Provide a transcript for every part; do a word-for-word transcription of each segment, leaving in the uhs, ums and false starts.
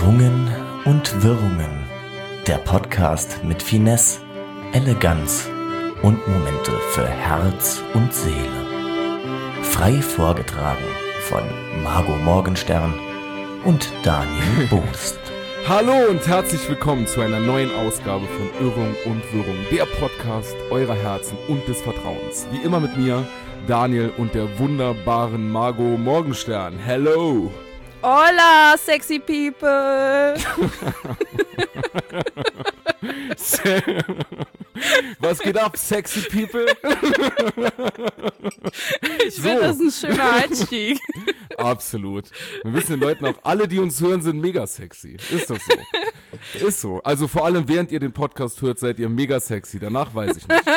Schwungen und Wirrungen. Der Podcast mit Finesse, Eleganz und Momente für Herz und Seele. Frei vorgetragen von Margot Morgenstern und Daniel Boost. Hallo und herzlich willkommen zu einer neuen Ausgabe von Irrung und Wirrung, der Podcast eurer Herzen und des Vertrauens. Wie immer mit mir, Daniel und der wunderbaren Margot Morgenstern. Hello! Hola, sexy people! Was geht ab, sexy people? Ich finde, so. Das ist ein schöner Einstieg. Absolut. Wir wissen den Leuten auch, alle, die uns hören, sind mega sexy. Ist doch so. Ist so. Also vor allem, während ihr den Podcast hört, seid ihr mega sexy. Danach weiß ich nicht.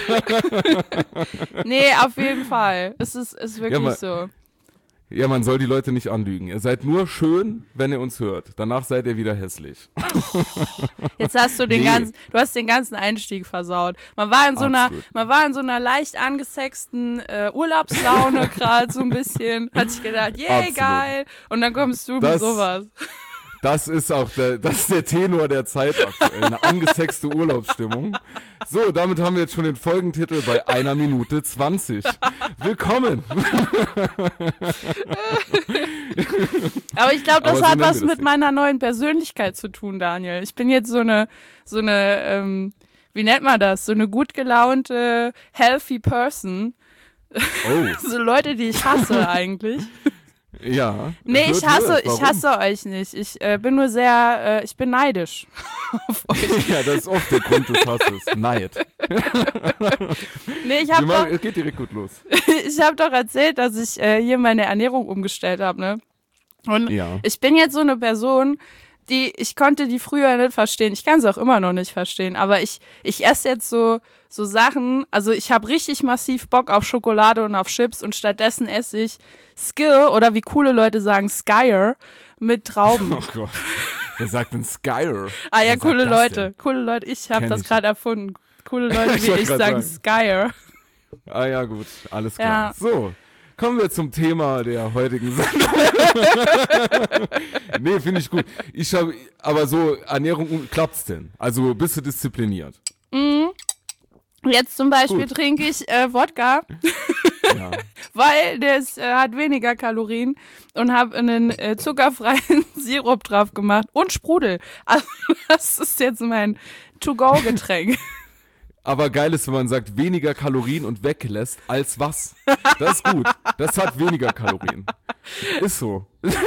Nee, auf jeden Fall. Es ist, ist wirklich ja, man, so. Ja, man soll die Leute nicht anlügen. Ihr seid nur schön, wenn ihr uns hört. Danach seid ihr wieder hässlich. Jetzt hast du den nee. ganzen, du hast den ganzen Einstieg versaut. Man war in so einer, man war in so einer leicht angesexten äh, Urlaubslaune gerade so ein bisschen. Hat sich gedacht, yeah, Absolut. Geil. Und dann kommst du das, mit sowas. Das ist auch der, das ist der Tenor der Zeit aktuell. Eine angesexte Urlaubsstimmung. So, damit haben wir jetzt schon den Folgentitel bei einer Minute zwanzig. Willkommen! Aber ich glaube, das so hat was das mit nicht. meiner neuen Persönlichkeit zu tun, Daniel. Ich bin jetzt so eine, so eine, ähm, wie nennt man das? So eine gut gelaunte, healthy person. Oh. So Leute, die ich hasse eigentlich. Ja. Nee, ich hasse, ich hasse euch nicht. Ich äh, bin nur sehr, äh, ich bin neidisch auf euch. Ja, das ist oft der Grund des Hasses. Neid. Nee, ich hab doch, es geht direkt gut los. Ich habe doch erzählt, dass ich äh, hier meine Ernährung umgestellt habe, ne? Und ja. Ich bin jetzt so eine Person, die, ich konnte die früher nicht verstehen. Ich kann sie auch immer noch nicht verstehen, aber ich, ich esse jetzt so, so Sachen, also ich habe richtig massiv Bock auf Schokolade und auf Chips und stattdessen esse ich Skill oder wie coole Leute sagen, Skyer mit Trauben. Oh Gott, wer sagt denn Skyer? Ah ja, coole Leute, denn? coole Leute, ich habe das gerade erfunden. Coole Leute wie ich, ich sagen Skyer. Ah ja, gut, alles klar. Ja. So. Kommen wir zum Thema der heutigen Sendung. Nee, finde ich gut. Ich hab, aber so, Ernährung, klappt's denn? Also bist du diszipliniert? Mhm. Jetzt zum Beispiel gut. trinke ich äh, Wodka, ja. weil der ist, äh, hat weniger Kalorien und habe einen äh, zuckerfreien Sirup drauf gemacht und Sprudel. Also das ist jetzt mein To-Go-Getränk. Aber geil ist, wenn man sagt, weniger Kalorien und weglässt, als was. Das ist gut. Das hat weniger Kalorien. Ist so.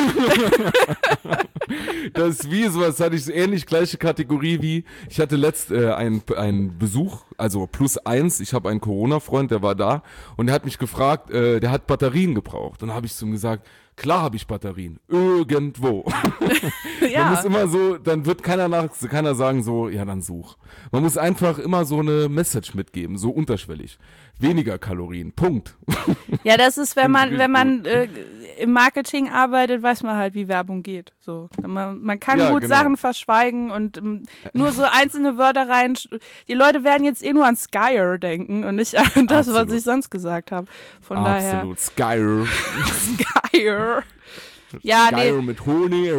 Das ist wie sowas, hatte ich ähnlich gleiche Kategorie wie, ich hatte letzt äh, einen, einen Besuch, also plus eins, ich habe einen Corona-Freund, der war da und der hat mich gefragt, äh, der hat Batterien gebraucht. Und dann habe ich zu ihm gesagt, klar habe ich Batterien. Irgendwo. Ja. Man muss immer so, dann wird keiner nach, keiner sagen so, ja dann such. Man muss einfach immer so eine Message mitgeben, so unterschwellig. Weniger Kalorien. Punkt. Ja, das ist, wenn man, wenn man äh, im Marketing arbeitet, weiß man halt, wie Werbung geht. So, man, man kann ja, gut genau. Sachen verschweigen und ähm, nur so einzelne Wörter rein. Die Leute werden jetzt eh nur an Skyer denken und nicht an das, Absolut. was ich sonst gesagt habe. Von Absolut. daher. Skyer. Skyer. Ja, Skyer nee. mit Honig.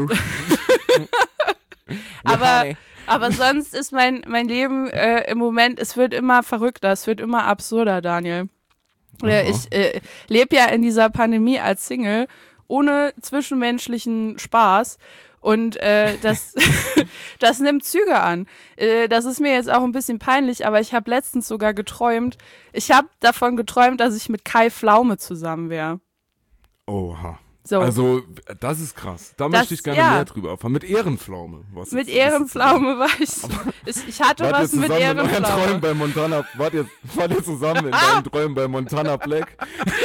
Aber Aber sonst ist mein, mein Leben äh, im Moment, es wird immer verrückter, es wird immer absurder, Daniel. Äh, ich äh, lebe ja in dieser Pandemie als Single, ohne zwischenmenschlichen Spaß. Und äh, das, das nimmt Züge an. Äh, das ist mir jetzt auch ein bisschen peinlich, aber ich habe letztens sogar geträumt, ich habe davon geträumt, dass ich mit Kai Pflaume zusammen wäre. Oha. So. Also, das ist krass. Da das, möchte ich gerne ja. mehr drüber erfahren. Mit Ehrenpflaume. Was mit Ehrenpflaume war ich. Ich hatte wart was mit Ehrenpflaume. In Träumen bei Montana, wart, ihr, wart ihr zusammen in deinen Träumen bei Montana Black?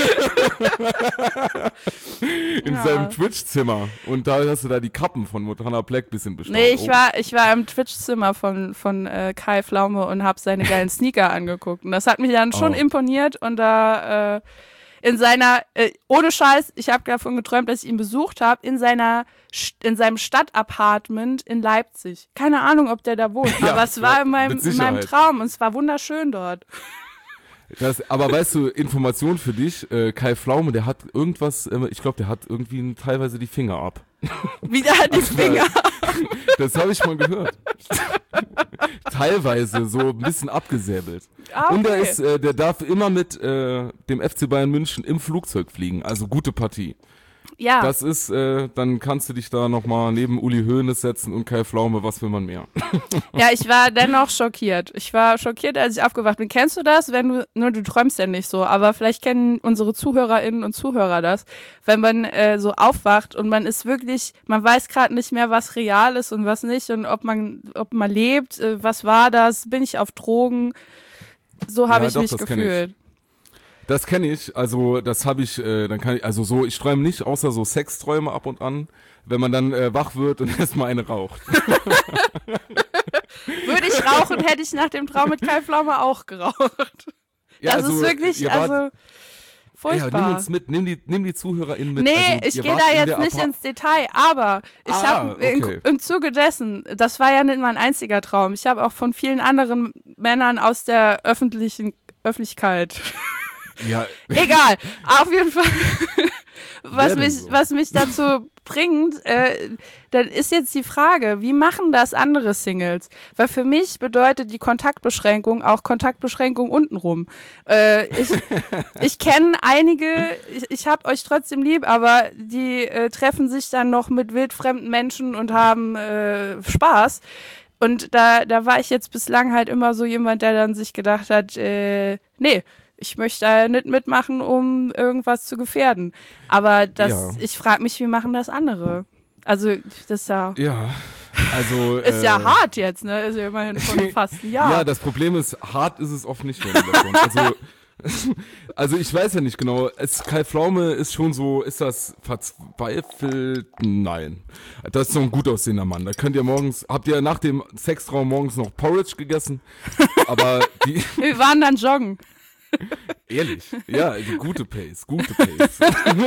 In ja. seinem Twitch-Zimmer. Und da hast du da die Kappen von Montana Black bisschen bestellt. Nee, ich, oh. war, ich war im Twitch-Zimmer von, von äh, Kai Pflaume und habe seine geilen Sneaker angeguckt. Und das hat mich dann schon oh. imponiert. Und da... Äh, in seiner, äh, ohne Scheiß, ich habe davon geträumt, dass ich ihn besucht habe, in seiner, in seinem Stadtapartment in Leipzig. Keine Ahnung, ob der da wohnt, ja, aber es war in meinem, in meinem Traum und es war wunderschön dort. Das, aber weißt du, Information für dich, äh, Kai Pflaume, der hat irgendwas, äh, ich glaube, der hat irgendwie teilweise die Finger ab. Wieder hat die Finger ab. Das habe ich mal gehört. Teilweise so ein bisschen abgesäbelt. Ah, okay. Und er ist, äh, der darf immer mit äh, dem F C Bayern München im Flugzeug fliegen, also gute Partie. Ja. Das ist, äh, dann kannst du dich da nochmal neben Uli Hoeneß setzen und Kai Pflaume, was will man mehr? Ja, ich war dennoch schockiert. Ich war schockiert, als ich aufgewacht bin. Kennst du das? Wenn du, nur du träumst ja nicht so, aber vielleicht kennen unsere Zuhörerinnen und Zuhörer das, wenn man äh, so aufwacht und man ist wirklich, man weiß gerade nicht mehr, was real ist und was nicht und ob man, ob man lebt, äh, was war das, bin ich auf Drogen? So habe Ja, ich doch, mich das kenn gefühlt. Das kenne ich, also das habe ich, äh, dann kann ich, also so, ich träume nicht, außer so Sexträume ab und an, wenn man dann äh, wach wird und erstmal eine raucht. Würde ich rauchen, hätte ich nach dem Traum mit Kai Pflaume auch geraucht. Ja, das also, ist wirklich, ihr wart- also furchtbar. Ja, nimm uns mit, nimm die, nimm die ZuhörerInnen mit. Nee, also, ich ihr gehe wart da in jetzt der nicht Apart- ins Detail, aber ich Ah, habe okay. im Zuge dessen, das war ja nicht mein einziger Traum, ich habe auch von vielen anderen Männern aus der öffentlichen Öffentlichkeit, Ja, egal, auf jeden Fall, was denn mich, so? was mich dazu bringt, äh, dann ist jetzt die Frage, wie machen das andere Singles? Weil für mich bedeutet die Kontaktbeschränkung auch Kontaktbeschränkung untenrum. Äh, ich ich kenne einige, ich, ich hab euch trotzdem lieb, aber die äh, treffen sich dann noch mit wildfremden Menschen und haben äh, Spaß. Und da, da war ich jetzt bislang halt immer so jemand, der dann sich gedacht hat, äh, nee, ich möchte da nicht mitmachen, um irgendwas zu gefährden. Aber das, Ja. ich frage mich, wie machen das andere? Also, das ist ja, ja, also. ist äh, ja hart jetzt, ne? Ist ja immerhin von fast ein Jahr. Ja, das Problem ist, hart ist es oft nicht. Wenn du davon. Also, also ich weiß ja nicht genau. Es, Kai Pflaume ist schon so, ist das verzweifelt? Nein. Das ist so ein gut aussehender Mann. Da könnt ihr morgens, habt ihr nach dem Sextraum morgens noch Porridge gegessen? Aber die, Wir waren dann joggen. ehrlich, ja, also gute Pace, gute Pace.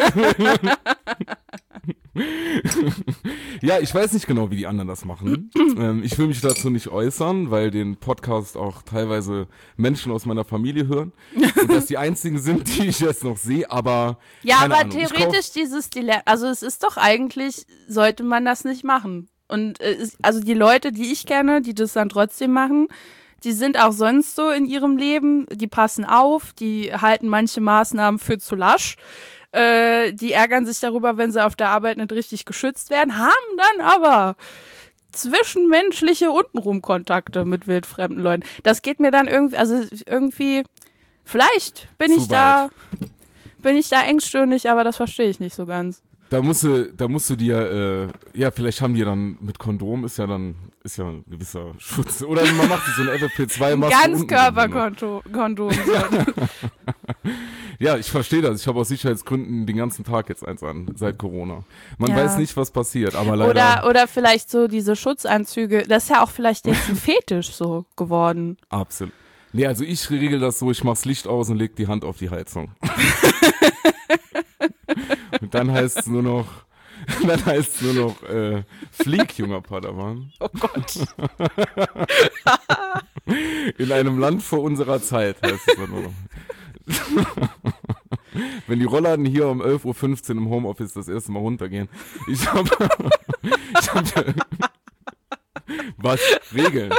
Ja, ich weiß nicht genau, wie die anderen das machen. ähm, ich will mich dazu nicht äußern, weil den Podcast auch teilweise Menschen aus meiner Familie hören. Und das die einzigen sind, die ich jetzt noch sehe, aber Ja, keine aber Ahnung. Ich theoretisch dieses Dilemma, also es ist doch eigentlich, sollte man das nicht machen. Und äh, es, also die Leute, die ich kenne, die das dann trotzdem machen, die sind auch sonst so in ihrem Leben, die passen auf, die halten manche Maßnahmen für zu lasch. Äh, die ärgern sich darüber, wenn sie auf der Arbeit nicht richtig geschützt werden, haben dann aber zwischenmenschliche Untenrum-Kontakte mit wildfremden Leuten. Das geht mir dann irgendwie, also irgendwie, vielleicht bin Zu ich da, bin ich da engstirnig, aber das verstehe ich nicht so ganz. Da musst du, da musst du dir, äh, ja, vielleicht haben die dann mit Kondom, ist ja dann, ist ja ein gewisser Schutz. Oder man macht sich so eine F F P zwei Maske. Ganzkörperkondom. Ja, ich verstehe das. Ich habe aus Sicherheitsgründen den ganzen Tag jetzt eins an, seit Corona. Man Ja. weiß nicht, was passiert, aber leider. Oder, oder vielleicht so diese Schutzanzüge, das ist ja auch vielleicht jetzt ein Fetisch so geworden. Absolut. Nee, also ich regel das so, ich mach's Licht aus und leg die Hand auf die Heizung. Und dann heißt es nur noch, dann heißt es nur noch, äh, flieg, junger Padawan. Oh Gott. In einem Land vor unserer Zeit heißt es dann nur noch. Wenn die Rollladen hier um elf Uhr fünfzehn im Homeoffice das erste Mal runtergehen. Ich hab, ich hab was? Regeln.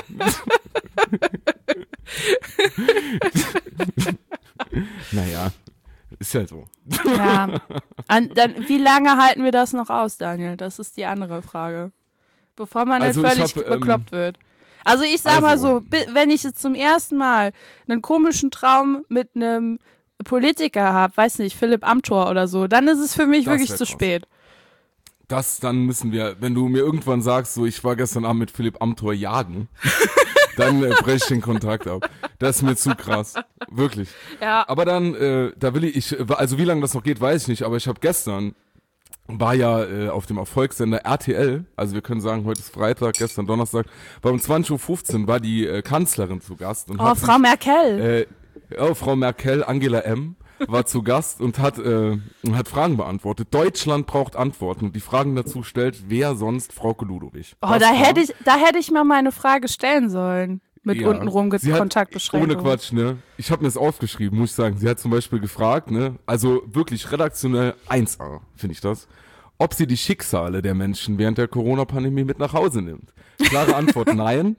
Naja, ist ja so. Ja. An, dann, wie lange halten wir das noch aus, Daniel? Das ist die andere Frage. Bevor man Also dann ich völlig hab, ähm, bekloppt wird. Also ich sag mal also- so, bi- wenn ich jetzt zum ersten Mal einen komischen Traum mit einem Politiker habe, weiß nicht, Philipp Amthor oder so, dann ist es für mich Das wirklich wär zu krass. spät. Das, dann müssen wir, wenn du mir irgendwann sagst, so ich war gestern Abend mit Philipp Amthor jagen, dann äh, breche ich den Kontakt ab. Das ist mir zu krass. Wirklich. Ja. Aber dann, äh, da will ich, ich, also wie lange das noch geht, weiß ich nicht, aber ich habe gestern, war ja äh, auf dem Erfolgssender R T L, also wir können sagen, heute ist Freitag, gestern Donnerstag, war um zwanzig Uhr fünfzehn war die äh, Kanzlerin zu Gast. Und Oh, hat Frau sich, Merkel. äh, oh, Frau Merkel, Angela M., war zu Gast und hat, äh, und hat Fragen beantwortet. Deutschland braucht Antworten. Und die Fragen dazu stellt, wer sonst Frauke Ludowig. Oh, Das da war- hätte ich, da hätte ich mal meine Frage stellen sollen. Mit Ja. untenrum Ge- Sie hat- Kontaktbeschränkungen. Ohne Quatsch, ne? Ich habe mir das aufgeschrieben, muss ich sagen. Sie hat zum Beispiel gefragt, ne? Also wirklich redaktionell eins A, finde ich das. Ob sie die Schicksale der Menschen während der Corona-Pandemie mit nach Hause nimmt. Klare Antwort, nein.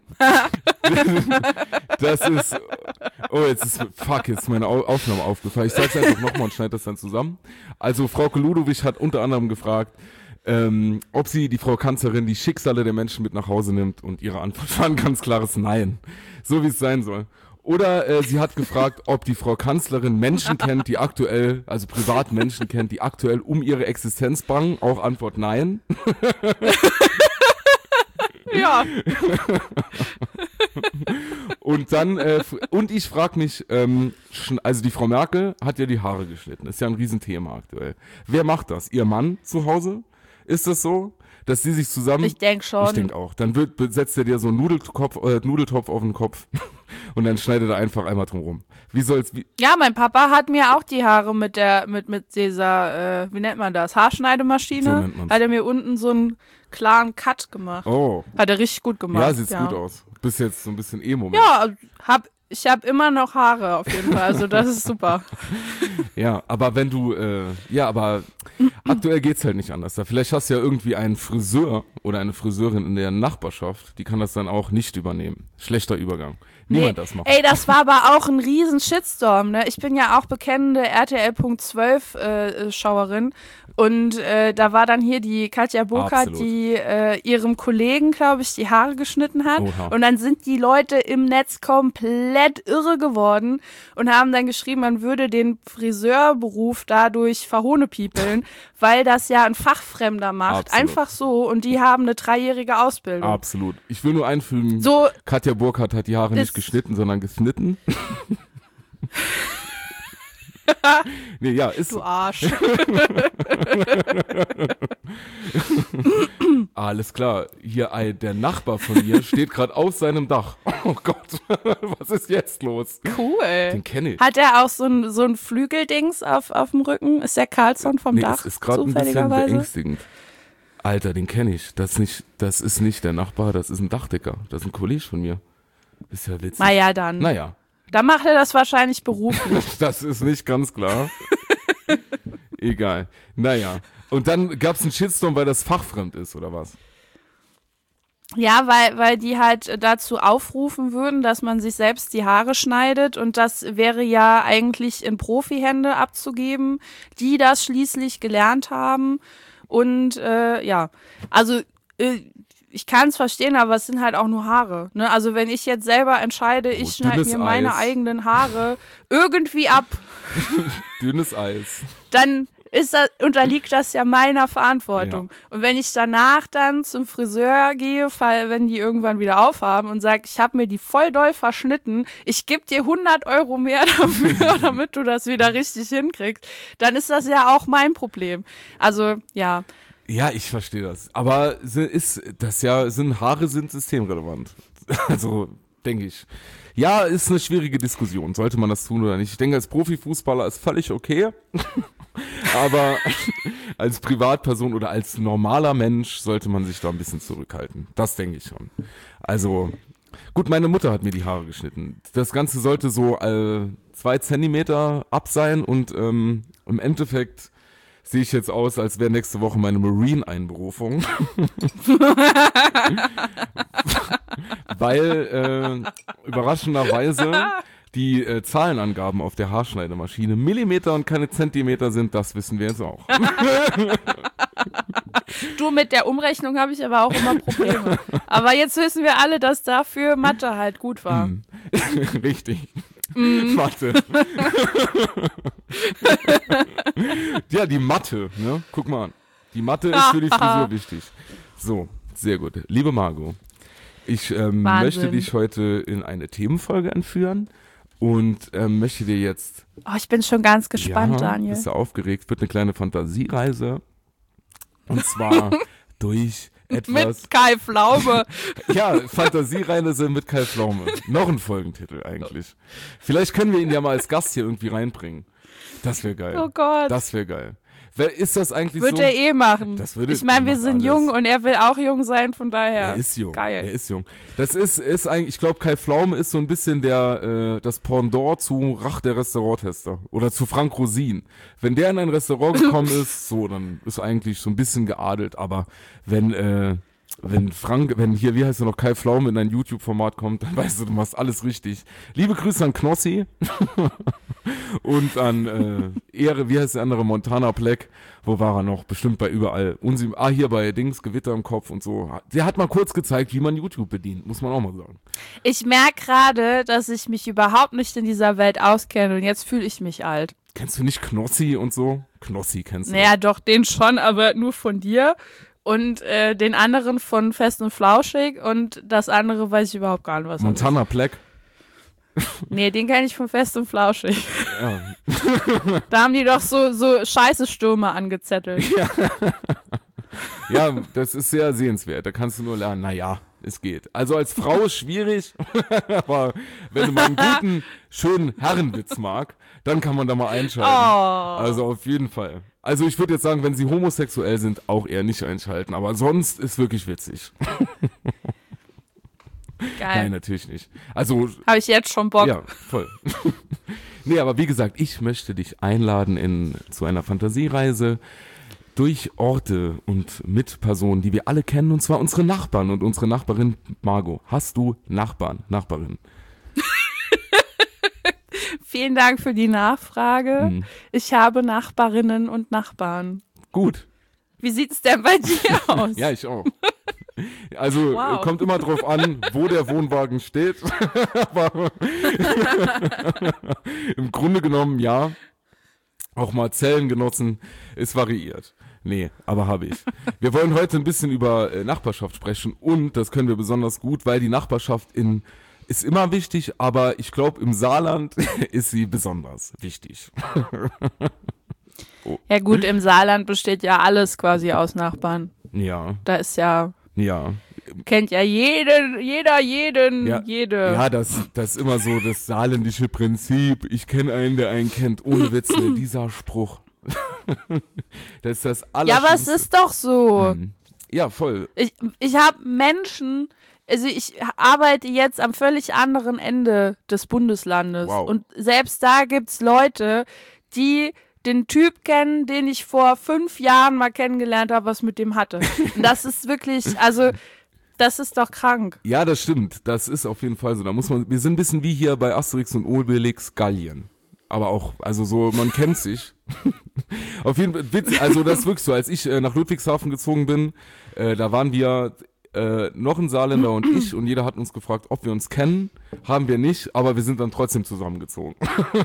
Das ist, oh, jetzt ist, fuck, jetzt ist meine Au- Aufnahme aufgefallen. Ich sag's einfach nochmal und schneide das dann zusammen. Also Frau Ludowig hat unter anderem gefragt, ähm, ob sie, die Frau Kanzlerin, die Schicksale der Menschen mit nach Hause nimmt, und ihre Antwort war ein ganz klares Nein. So wie es sein soll. Oder äh, sie hat gefragt, ob die Frau Kanzlerin Menschen kennt, die aktuell, also privat Menschen kennt, die aktuell um ihre Existenz bangen. Auch Antwort Nein. Ja. Und dann, äh, f- und ich frage mich, ähm, schn- also die Frau Merkel hat ja die Haare geschnitten. Ist ja ein Riesenthema aktuell. Wer macht das? Ihr Mann zu Hause? Ist das so? Dass sie sich zusammen... Ich denke schon. Ich denke auch. Dann wird, setzt er dir so einen Nudelkopf, äh, Nudeltopf auf den Kopf und dann schneidet er einfach einmal drum rum. Wie soll's... Wie, Ja, mein Papa hat mir auch die Haare mit der, mit, mit dieser, äh, wie nennt man das, Haarschneidemaschine, So nennt man's. hat er mir unten so einen klaren Cut gemacht. oh, Hat er richtig gut gemacht. ja, sieht's gut aus. Bis jetzt so ein bisschen Emo. Ja, hab, ich habe immer noch Haare auf jeden Fall, also das ist super. Ja, aber wenn du, äh, ja, aber aktuell geht's halt nicht anders. Da vielleicht hast du ja irgendwie einen Friseur oder eine Friseurin in der Nachbarschaft, die kann das dann auch nicht übernehmen. Schlechter Übergang. Niemand das macht. Ey, das war aber auch ein riesen Shitstorm, ne? Ich bin ja auch bekennende R T L Punkt zwölf äh, Schauerin und äh, da war dann hier die Katja Burkhardt, Absolut. die äh, ihrem Kollegen, glaube ich, die Haare geschnitten hat. Oha. Und dann sind die Leute im Netz komplett irre geworden und haben dann geschrieben, man würde den Friseurberuf dadurch verhohnepiepeln, weil das ja ein Fachfremder macht. Absolut. Einfach so, und die haben eine dreijährige Ausbildung. Absolut. Ich will nur einfügen, So, Katja Burkhardt hat die Haare nicht ist- geschnitten, sondern geschnitten. Nee, ja, ist du so. Arsch. Alles klar. Hier, ein, der Nachbar von mir steht gerade auf seinem Dach. Oh Gott, was ist jetzt los? Cool. Den kenne ich. Hat er auch so ein, so ein Flügeldings auf, auf dem Rücken? Ist der Carlson vom Nee, Dach? es ist gerade ein bisschen zufälligerweise? beängstigend. Alter, den kenne ich. Das ist, nicht, das ist nicht der Nachbar, das ist ein Dachdecker. Das ist ein Kollege von mir. Ist ja witzig. Naja, dann. Naja, Dann macht er das wahrscheinlich beruflich. das ist nicht ganz klar. Egal. Naja. Und dann gab es einen Shitstorm, weil das fachfremd ist, oder was? Ja, weil, weil die halt dazu aufrufen würden, dass man sich selbst die Haare schneidet, und das wäre ja eigentlich in Profihände abzugeben, die das schließlich gelernt haben. Und äh, ja, also äh, ich kann es verstehen, aber es sind halt auch nur Haare. Ne? Also wenn ich jetzt selber entscheide, ich Oh, schneide dünnes mir meine Eis. eigenen Haare irgendwie ab, Dünnes Eis. dann ist das, unterliegt das ja meiner Verantwortung. Und wenn ich danach dann zum Friseur gehe, fall, wenn die irgendwann wieder aufhaben, und sage, ich habe mir die voll doll verschnitten, ich gebe dir hundert Euro mehr dafür, damit du das wieder richtig hinkriegst, dann ist das ja auch mein Problem. Also, ja. Ja, ich verstehe das. Aber si- ist das ja, sind Haare sind systemrelevant. Also, denke ich. Ja, ist eine schwierige Diskussion. Sollte man das tun oder nicht? Ich denke, als Profifußballer ist völlig okay. Aber als Privatperson oder als normaler Mensch sollte man sich da ein bisschen zurückhalten. Das denke ich schon. Also, gut, meine Mutter hat mir die Haare geschnitten. Das Ganze sollte so äh, zwei Zentimeter ab sein, und ähm, im Endeffekt sehe ich jetzt aus, als wäre nächste Woche meine Marine-Einberufung. Weil äh, überraschenderweise die äh, Zahlenangaben auf der Haarschneidemaschine Millimeter und keine Zentimeter sind, das wissen wir jetzt auch. Du, mit der Umrechnung habe ich aber auch immer Probleme. Aber jetzt wissen wir alle, dass dafür Mathe halt gut war. Hm. Richtig. Mathe. Ja, die Mathe, ne? Guck mal an. Die Mathe ist für die Frisur wichtig. So, sehr gut. Liebe Margot, ich ähm, Wahnsinn. möchte dich heute in eine Themenfolge entführen und ähm, möchte dir jetzt... Oh, ich bin schon ganz gespannt, ja, Daniel. bist du aufgeregt? Wird eine kleine Fantasiereise. Und zwar durch etwas... Mit Kai Pflaume. Ja, Fantasiereise mit Kai Pflaume. Noch ein Folgentitel eigentlich. Vielleicht können wir ihn ja mal als Gast hier irgendwie reinbringen. Das wäre geil. Oh Gott. Das wäre geil. Wer ist das eigentlich Wird so? er eh machen. Das würde, ich meine, wir macht sind alles. jung und er will auch jung sein, von daher. Er ist jung. Geil. Er ist jung. Das ist, ist eigentlich, ich glaube, Kai Pflaume ist so ein bisschen der, äh, das Pendant zu Rach der Restauranttester. Oder zu Frank Rosin. Wenn der in ein Restaurant gekommen ist, so, dann ist eigentlich so ein bisschen geadelt. Aber wenn, äh, wenn Frank, wenn hier, wie heißt er noch, Kai Pflaume in ein YouTube-Format kommt, dann weißt du, du machst alles richtig. Liebe Grüße an Knossi und an äh, Ehre, wie heißt der andere, Montana Black. Wo war er noch? Bestimmt bei überall. Unsie, ah, hier bei Dings, Gewitter im Kopf und so. Der hat mal kurz gezeigt, wie man YouTube bedient, muss man auch mal sagen. Ich merke gerade, dass ich mich überhaupt nicht in dieser Welt auskenne und jetzt fühle ich mich alt. Kennst du nicht Knossi und so? Knossi kennst du. Naja, doch, den schon, aber nur von dir. Und äh, den anderen von Fest und Flauschig und das andere weiß ich überhaupt gar nicht, was Montana Black. Nee, den kenne ich von Fest und Flauschig. Ja. Da haben die doch so, so scheiße Stürme angezettelt. Ja. Ja, das ist sehr sehenswert. Da kannst du nur lernen, naja, es geht. Also als Frau ist schwierig, aber wenn du mal einen guten, schönen Herrenwitz mag, dann kann man da mal einschalten. Oh. Also auf jeden Fall. Also ich würde jetzt sagen, wenn sie homosexuell sind, auch eher nicht einschalten. Aber sonst ist wirklich witzig. Geil. Nein, natürlich nicht. Also Habe ich jetzt schon Bock. ja, voll. Nee, aber wie gesagt, ich möchte dich einladen in zu einer Fantasiereise durch Orte und mit Personen, die wir alle kennen, und zwar unsere Nachbarn und unsere Nachbarin Margot. Hast du Nachbarn, Nachbarin? Vielen Dank für die Nachfrage. Mhm. Ich habe Nachbarinnen und Nachbarn. Gut. Wie sieht's denn bei dir aus? Ja, ich auch. Also Wow. kommt immer drauf an, wo der Wohnwagen steht. Aber im Grunde genommen ja. Auch mal Zellengenossen, es variiert. Nee, aber habe ich. Wir wollen heute ein bisschen über äh, Nachbarschaft sprechen und das können wir besonders gut, weil die Nachbarschaft in ist immer wichtig, aber ich glaube im Saarland ist sie besonders wichtig. Ja gut, im Saarland besteht ja alles quasi aus Nachbarn. Ja, Da ist ja, ja. kennt ja jeden, jeder, jeden, Ja, jede. ja, das, das ist immer so das saarländische Prinzip. Ich kenne einen, der einen kennt. Ohne Witz, ne, dieser Spruch. Das ist das Ja, aber es Allerschlimmste. ist doch so. Mhm. Ja, voll. Ich, ich habe Menschen, also ich arbeite jetzt am völlig anderen Ende des Bundeslandes. Wow. Und selbst da gibt's Leute, die den Typ kennen, den ich vor fünf Jahren mal kennengelernt habe, was mit dem hatte. Und das ist wirklich, also das ist doch krank. Ja, das stimmt. Das ist auf jeden Fall so. Da muss man, wir sind ein bisschen wie hier bei Asterix und Obelix Gallien. Aber auch, also so, man kennt sich. Auf jeden Fall, Witz, also das ist wirklich so, als ich äh, nach Ludwigshafen gezogen bin, äh, da waren wir äh, noch ein Saarländer und ich und jeder hat uns gefragt, ob wir uns kennen. Haben wir nicht, aber wir sind dann trotzdem zusammengezogen.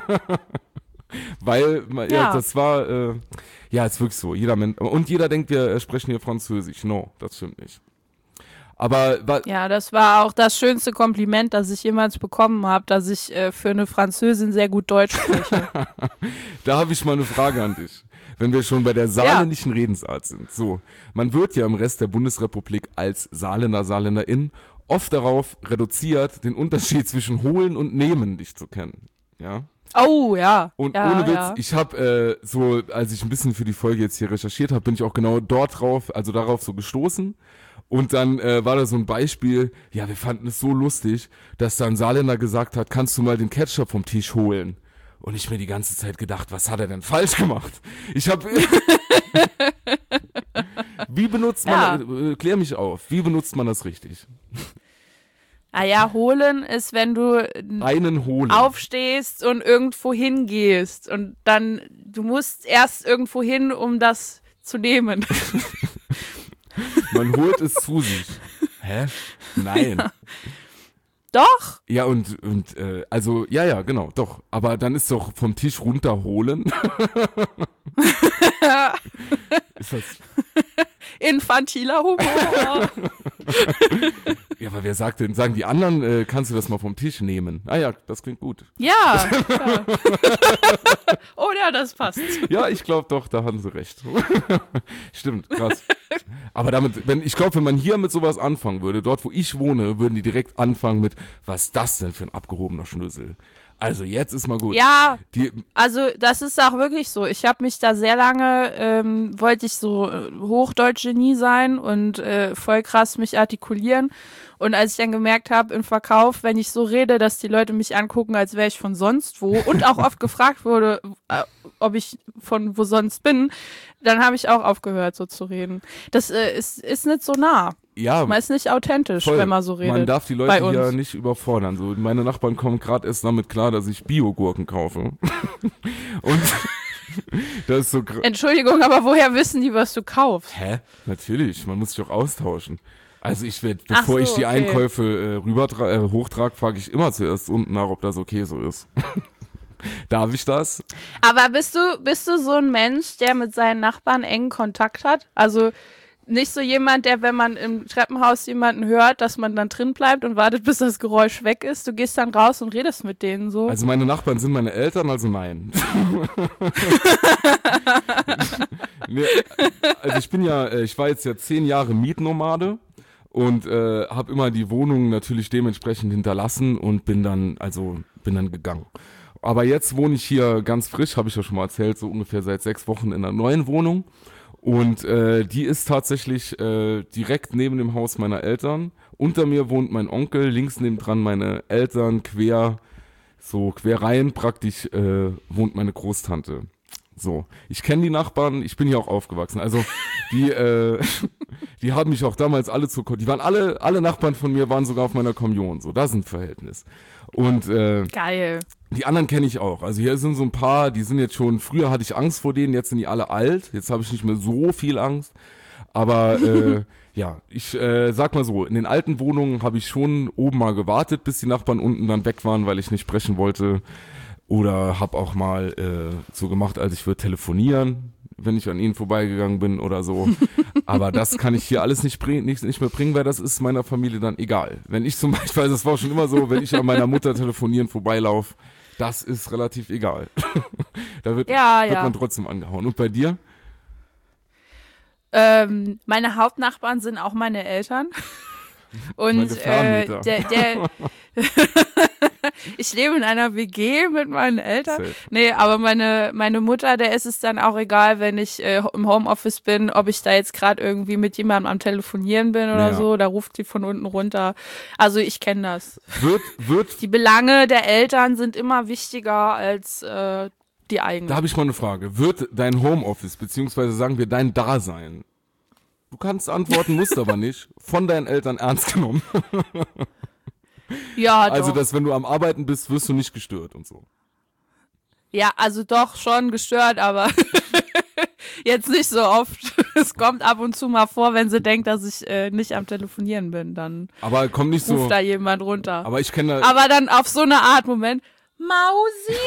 Weil, ja, Ja. das war, äh, ja, ist wirklich so. Jeder Mensch, und jeder denkt, wir äh, sprechen hier Französisch. No, das stimmt nicht. Aber, wa- Ja, das war auch das schönste Kompliment, das ich jemals bekommen habe, dass ich äh, für eine Französin sehr gut Deutsch spreche. da habe ich mal eine Frage an dich. Wenn wir schon bei der saarländischen Redensart sind. So, man wird ja im Rest der Bundesrepublik als Saarländer, Saarländerin oft darauf reduziert, den Unterschied zwischen holen und nehmen nicht zu kennen. Ja. Oh, ja. Und ja, ohne Witz, ja. ich habe äh, so, als ich ein bisschen für die Folge jetzt hier recherchiert habe, bin ich auch genau dort drauf, also darauf so gestoßen. Und dann äh, war da so ein Beispiel, ja, wir fanden es so lustig, dass da ein Saarländer gesagt hat, kannst du mal den Ketchup vom Tisch holen? Und ich mir die ganze Zeit gedacht, was hat er denn falsch gemacht? Ich habe Wie benutzt man, Ja. äh, klär mich auf, wie benutzt man das richtig? Ah ja, holen ist, wenn du Einen holen. aufstehst und irgendwo hingehst und dann, du musst erst irgendwo hin, um das zu nehmen. Man holt es zu sich. Hä? Nein. Doch, Ja, und, und äh, also, ja, ja, genau, doch. Aber dann ist doch vom Tisch runterholen. Ist das. infantiler Humor. Ja, aber wer sagt denn, sagen die anderen, äh, kannst du das mal vom Tisch nehmen? Ah ja, das klingt gut. Ja. ja. Oh ja, das passt. Ja, ich glaube doch, da haben sie recht. Stimmt, krass. Aber damit, wenn, ich glaube, wenn man hier mit sowas anfangen würde, dort wo ich wohne, würden die direkt anfangen mit, was ist das denn für ein abgehobener Schnösel? Also jetzt ist mal gut. Ja, Die, also das ist auch wirklich so. Ich habe mich da sehr lange, ähm, wollte ich so äh, Hochdeutsch-Genie sein und äh, voll krass mich artikulieren. Und als ich dann gemerkt habe im Verkauf, wenn ich so rede, dass die Leute mich angucken, als wäre ich von sonst wo und auch oft gefragt wurde, äh, ob ich von wo sonst bin, dann habe ich auch aufgehört, so zu reden. Das äh, ist, ist nicht so nah. ja, Man ist nicht authentisch, voll. wenn man so redet. Man darf die bei Leute uns. ja nicht überfordern. So, meine Nachbarn kommen gerade erst damit klar, dass ich Bio-Gurken kaufe. Und das ist so gr- Entschuldigung, aber woher wissen die, was du kaufst? Hä? Natürlich, man muss sich auch austauschen. Also ich werde, Ach bevor so, ich die okay. Einkäufe äh, rüber äh, hochtrage, frage ich immer zuerst unten nach, ob das okay so ist. Darf ich das? Aber bist du, bist du so ein Mensch, der mit seinen Nachbarn engen Kontakt hat? Also nicht so jemand, der, wenn man im Treppenhaus jemanden hört, dass man dann drin bleibt und wartet, bis das Geräusch weg ist. Du gehst dann raus und redest mit denen so. Also meine Nachbarn sind meine Eltern, also nein. Nee, also ich bin ja, äh, ich war jetzt ja zehn Jahre Mietnomade und äh, habe immer die Wohnung natürlich dementsprechend hinterlassen und bin dann, also bin dann gegangen. Aber jetzt wohne ich hier ganz frisch, habe ich ja schon mal erzählt, so ungefähr seit sechs Wochen in einer neuen Wohnung. Und äh, die ist tatsächlich äh, direkt neben dem Haus meiner Eltern. Unter mir wohnt mein Onkel, links nebendran meine Eltern, quer, so quer rein praktisch äh, wohnt meine Großtante. So, ich kenne die Nachbarn, ich bin hier auch aufgewachsen. Also die, äh, die haben mich auch damals alle zur, die waren alle, alle Nachbarn von mir waren sogar auf meiner Kommunion. So, das ist ein Verhältnis. Und äh, Geil. die anderen kenne ich auch. Also hier sind so ein paar, die sind jetzt schon, früher hatte ich Angst vor denen, jetzt sind die alle alt. Jetzt habe ich nicht mehr so viel Angst. Aber äh, ja, ich äh, sag mal so, in den alten Wohnungen habe ich schon oben mal gewartet, bis die Nachbarn unten dann weg waren, weil ich nicht sprechen wollte. Oder habe auch mal äh, so gemacht, als ich würde telefonieren, wenn ich an ihnen vorbeigegangen bin oder so. Aber das kann ich hier alles nicht, bring, nicht, nicht mehr bringen, weil das ist meiner Familie dann egal. Wenn ich zum Beispiel, also das war schon immer so, wenn ich an meiner Mutter telefonieren vorbeilaufe, das ist relativ egal. Da wird, Ja, wird ja. man trotzdem angehauen. Und bei dir? Ähm, meine Hauptnachbarn sind auch meine Eltern. Und Meine äh, Fernmieter. der, der ich lebe in einer W G mit meinen Eltern. Safe. Nee, aber meine, meine Mutter, der ist es dann auch egal, wenn ich äh, im Homeoffice bin, ob ich da jetzt gerade irgendwie mit jemandem am Telefonieren bin oder Ja. so, da ruft sie von unten runter. Also ich kenne das. Wird, wird, Die Belange der Eltern sind immer wichtiger als äh, die eigenen. da habe ich mal eine Frage. Wird dein Homeoffice, beziehungsweise sagen wir dein Dasein, du kannst antworten, musst aber nicht, von deinen Eltern ernst genommen? Ja, Also, doch. dass wenn du am Arbeiten bist, wirst du nicht gestört und so. Ja, also doch schon gestört, aber jetzt nicht so oft. Es kommt ab und zu mal vor, wenn sie denkt, dass ich äh, nicht am Telefonieren bin, dann Aber kommt nicht ruft so. da jemand runter. Aber ich kenne Aber dann auf so eine Art Moment, Mausi?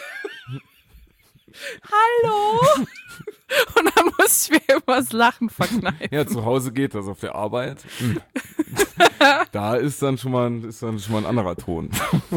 Hallo? Und dann muss ich mir immer das Lachen verkneifen. ja, zu Hause geht das, auf der Arbeit. hm. Da ist dann schon mal, ein- ist dann schon mal ein anderer Ton.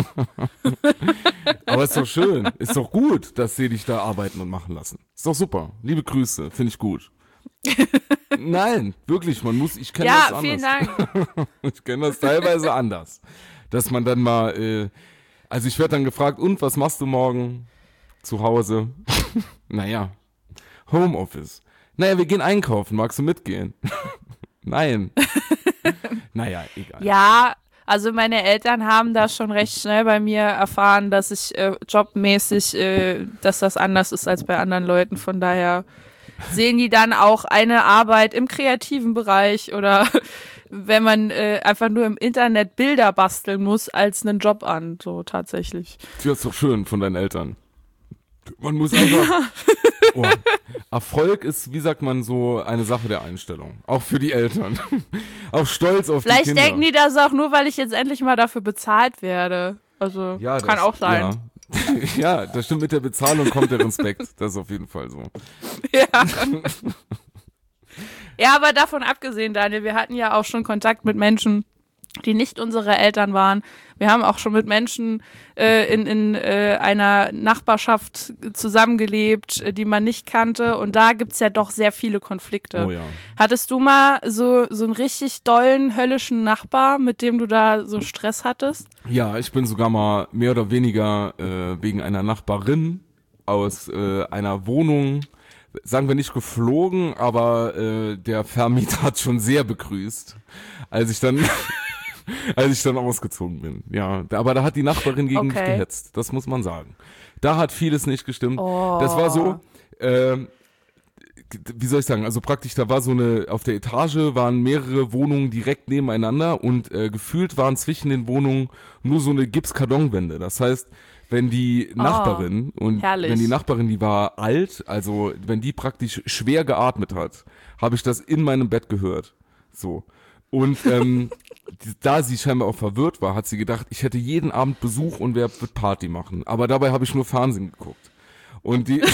Aber ist doch schön, ist doch gut, dass sie dich da arbeiten und machen lassen. Ist doch super. Liebe Grüße, finde ich gut. Nein, wirklich, man muss, ich kenne das Ja, anders. vielen Dank. Ich kenne das teilweise anders. Dass man dann mal, äh, also ich werde dann gefragt, und was machst du morgen zu Hause? Naja, Homeoffice. Naja, wir gehen einkaufen, magst du mitgehen? Nein. Naja, egal. Ja, also meine Eltern haben da schon recht schnell bei mir erfahren, dass ich äh, jobmäßig, äh, dass das anders ist als bei anderen Leuten. Von daher sehen die dann auch eine Arbeit im kreativen Bereich oder wenn man äh, einfach nur im Internet Bilder basteln muss, als einen Job an, so tatsächlich. Das ist doch schön von deinen Eltern. Man muss einfach. Oh. Erfolg ist, wie sagt man so, eine Sache der Einstellung. Auch für die Eltern. Auch stolz auf die Vielleicht Kinder. denken die das auch nur, weil ich jetzt endlich mal dafür bezahlt werde. Also Ja, kann das, auch sein. Ja. Ja, das stimmt, mit der Bezahlung kommt der Respekt. Das ist auf jeden Fall so. Ja. Ja, aber davon abgesehen, Daniel, wir hatten ja auch schon Kontakt mit Menschen, die nicht unsere Eltern waren. Wir haben auch schon mit Menschen äh, in, in äh, einer Nachbarschaft zusammengelebt, äh, die man nicht kannte. Und da gibt's ja doch sehr viele Konflikte. Oh ja. Hattest du mal so, so einen richtig dollen, höllischen Nachbar, mit dem du da so Stress hattest? Ja, ich bin sogar mal mehr oder weniger äh, wegen einer Nachbarin aus äh, einer Wohnung, sagen wir nicht geflogen, aber äh, der Vermieter hat schon sehr begrüßt, als ich dann... als ich dann ausgezogen bin, ja. Aber da hat die Nachbarin gegen Okay. mich gehetzt, das muss man sagen. Da hat vieles nicht gestimmt. Oh. Das war so, ähm, wie soll ich sagen, also praktisch, da war so eine, auf der Etage waren mehrere Wohnungen direkt nebeneinander und äh, gefühlt waren zwischen den Wohnungen nur so eine Gipskartonwände. Das heißt, wenn die Nachbarin, und herrlich. wenn die Nachbarin, die war alt, also wenn die praktisch schwer geatmet hat, habe ich das in meinem Bett gehört. So. Und ähm, die, da sie scheinbar auch verwirrt war, hat sie gedacht, ich hätte jeden Abend Besuch und wer wird Party machen. Aber dabei habe ich nur Fernsehen geguckt. Und die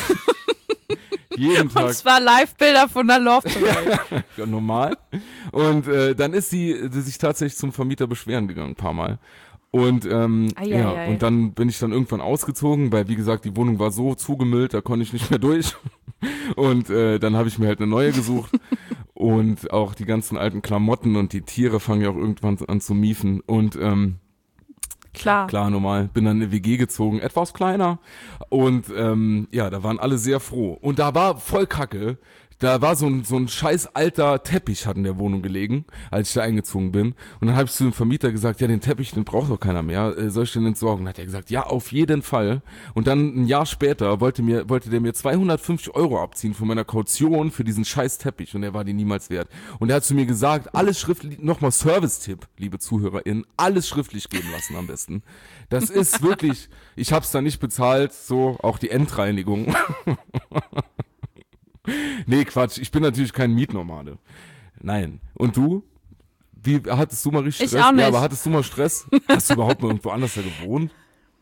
jeden Tag. Und zwar Live-Bilder von der Love Parade. Ja, normal. Und äh, dann ist sie äh, sich tatsächlich zum Vermieter beschweren gegangen, ein paar Mal. Und ähm, Ei, ja, ei, ei. und dann bin ich dann irgendwann ausgezogen, weil wie gesagt, die Wohnung war so zugemüllt, da konnte ich nicht mehr durch. Und äh, dann habe ich mir halt eine neue gesucht. Und auch die ganzen alten Klamotten und die Tiere fangen ja auch irgendwann an zu miefen. Und ähm, Klar. klar, normal, bin dann in eine W G gezogen, etwas kleiner. Und ähm, ja, da waren alle sehr froh. Und da war voll Kacke. Da war so ein, so ein scheiß alter Teppich hat in der Wohnung gelegen, als ich da eingezogen bin. Und dann habe ich zu dem Vermieter gesagt, ja, den Teppich, den braucht doch keiner mehr. Äh, soll ich den entsorgen? Und hat er gesagt, ja, auf jeden Fall. Und dann ein Jahr später wollte mir wollte der mir zweihundertfünfzig Euro abziehen von meiner Kaution für diesen scheiß Teppich. Und er war die niemals wert. Und er hat zu mir gesagt, alles schriftlich, nochmal Service-Tipp, liebe ZuhörerInnen, alles schriftlich geben lassen am besten. Das ist wirklich, ich hab's da nicht bezahlt, so auch die Endreinigung. Nee, Quatsch, ich bin natürlich kein Mietnomade. Nein. Und du? Wie, hattest du mal richtig Ich Stress? auch nicht. Ja, aber hattest du mal Stress? Hast du überhaupt mal irgendwo anders da gewohnt?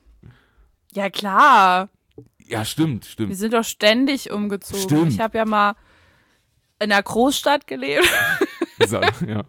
Ja, klar. Ja, stimmt, Wir stimmt. sind doch ständig umgezogen. Stimmt. Ich habe ja mal in einer Großstadt gelebt. Ja.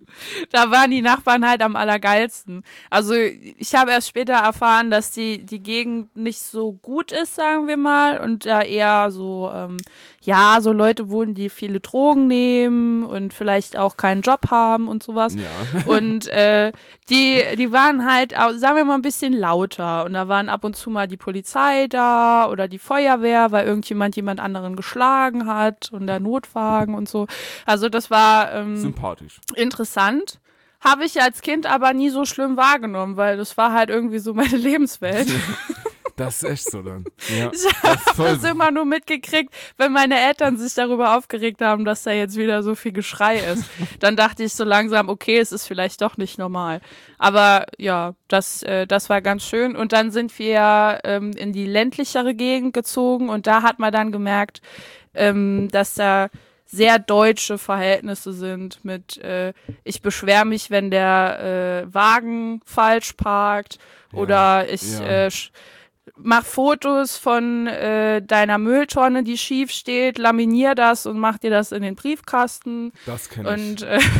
Da waren die Nachbarn halt am allergeilsten. Also ich habe erst später erfahren, dass die, die Gegend nicht so gut ist, sagen wir mal. Und da eher so, ähm, ja, so Leute wohnen, die viele Drogen nehmen und vielleicht auch keinen Job haben und sowas. Ja. Und äh, die, die waren halt, au- sagen wir mal, ein bisschen lauter. Und da waren ab und zu mal die Polizei da oder die Feuerwehr, weil irgendjemand jemand anderen geschlagen hat und der Notwagen und so. Also das war ähm, Sympathisch. interessant. Habe ich als Kind aber nie so schlimm wahrgenommen, weil das war halt irgendwie so meine Lebenswelt. Das ist echt so dann. Ja. Ich Das habe ist voll das so. immer nur mitgekriegt, wenn meine Eltern sich darüber aufgeregt haben, dass da jetzt wieder so viel Geschrei ist. Dann dachte ich so langsam, okay, es ist vielleicht doch nicht normal. Aber ja, das, äh, das war ganz schön. Und dann sind wir ähm, in die ländlichere Gegend gezogen und da hat man dann gemerkt, ähm, dass da sehr deutsche Verhältnisse sind mit äh, ich beschwere mich, wenn der äh, Wagen falsch parkt oder ich ja. äh, sch- mach Fotos von äh, deiner Mülltonne, die schief steht, laminier das und mach dir das in den Briefkasten. Das kenne ich. Und äh,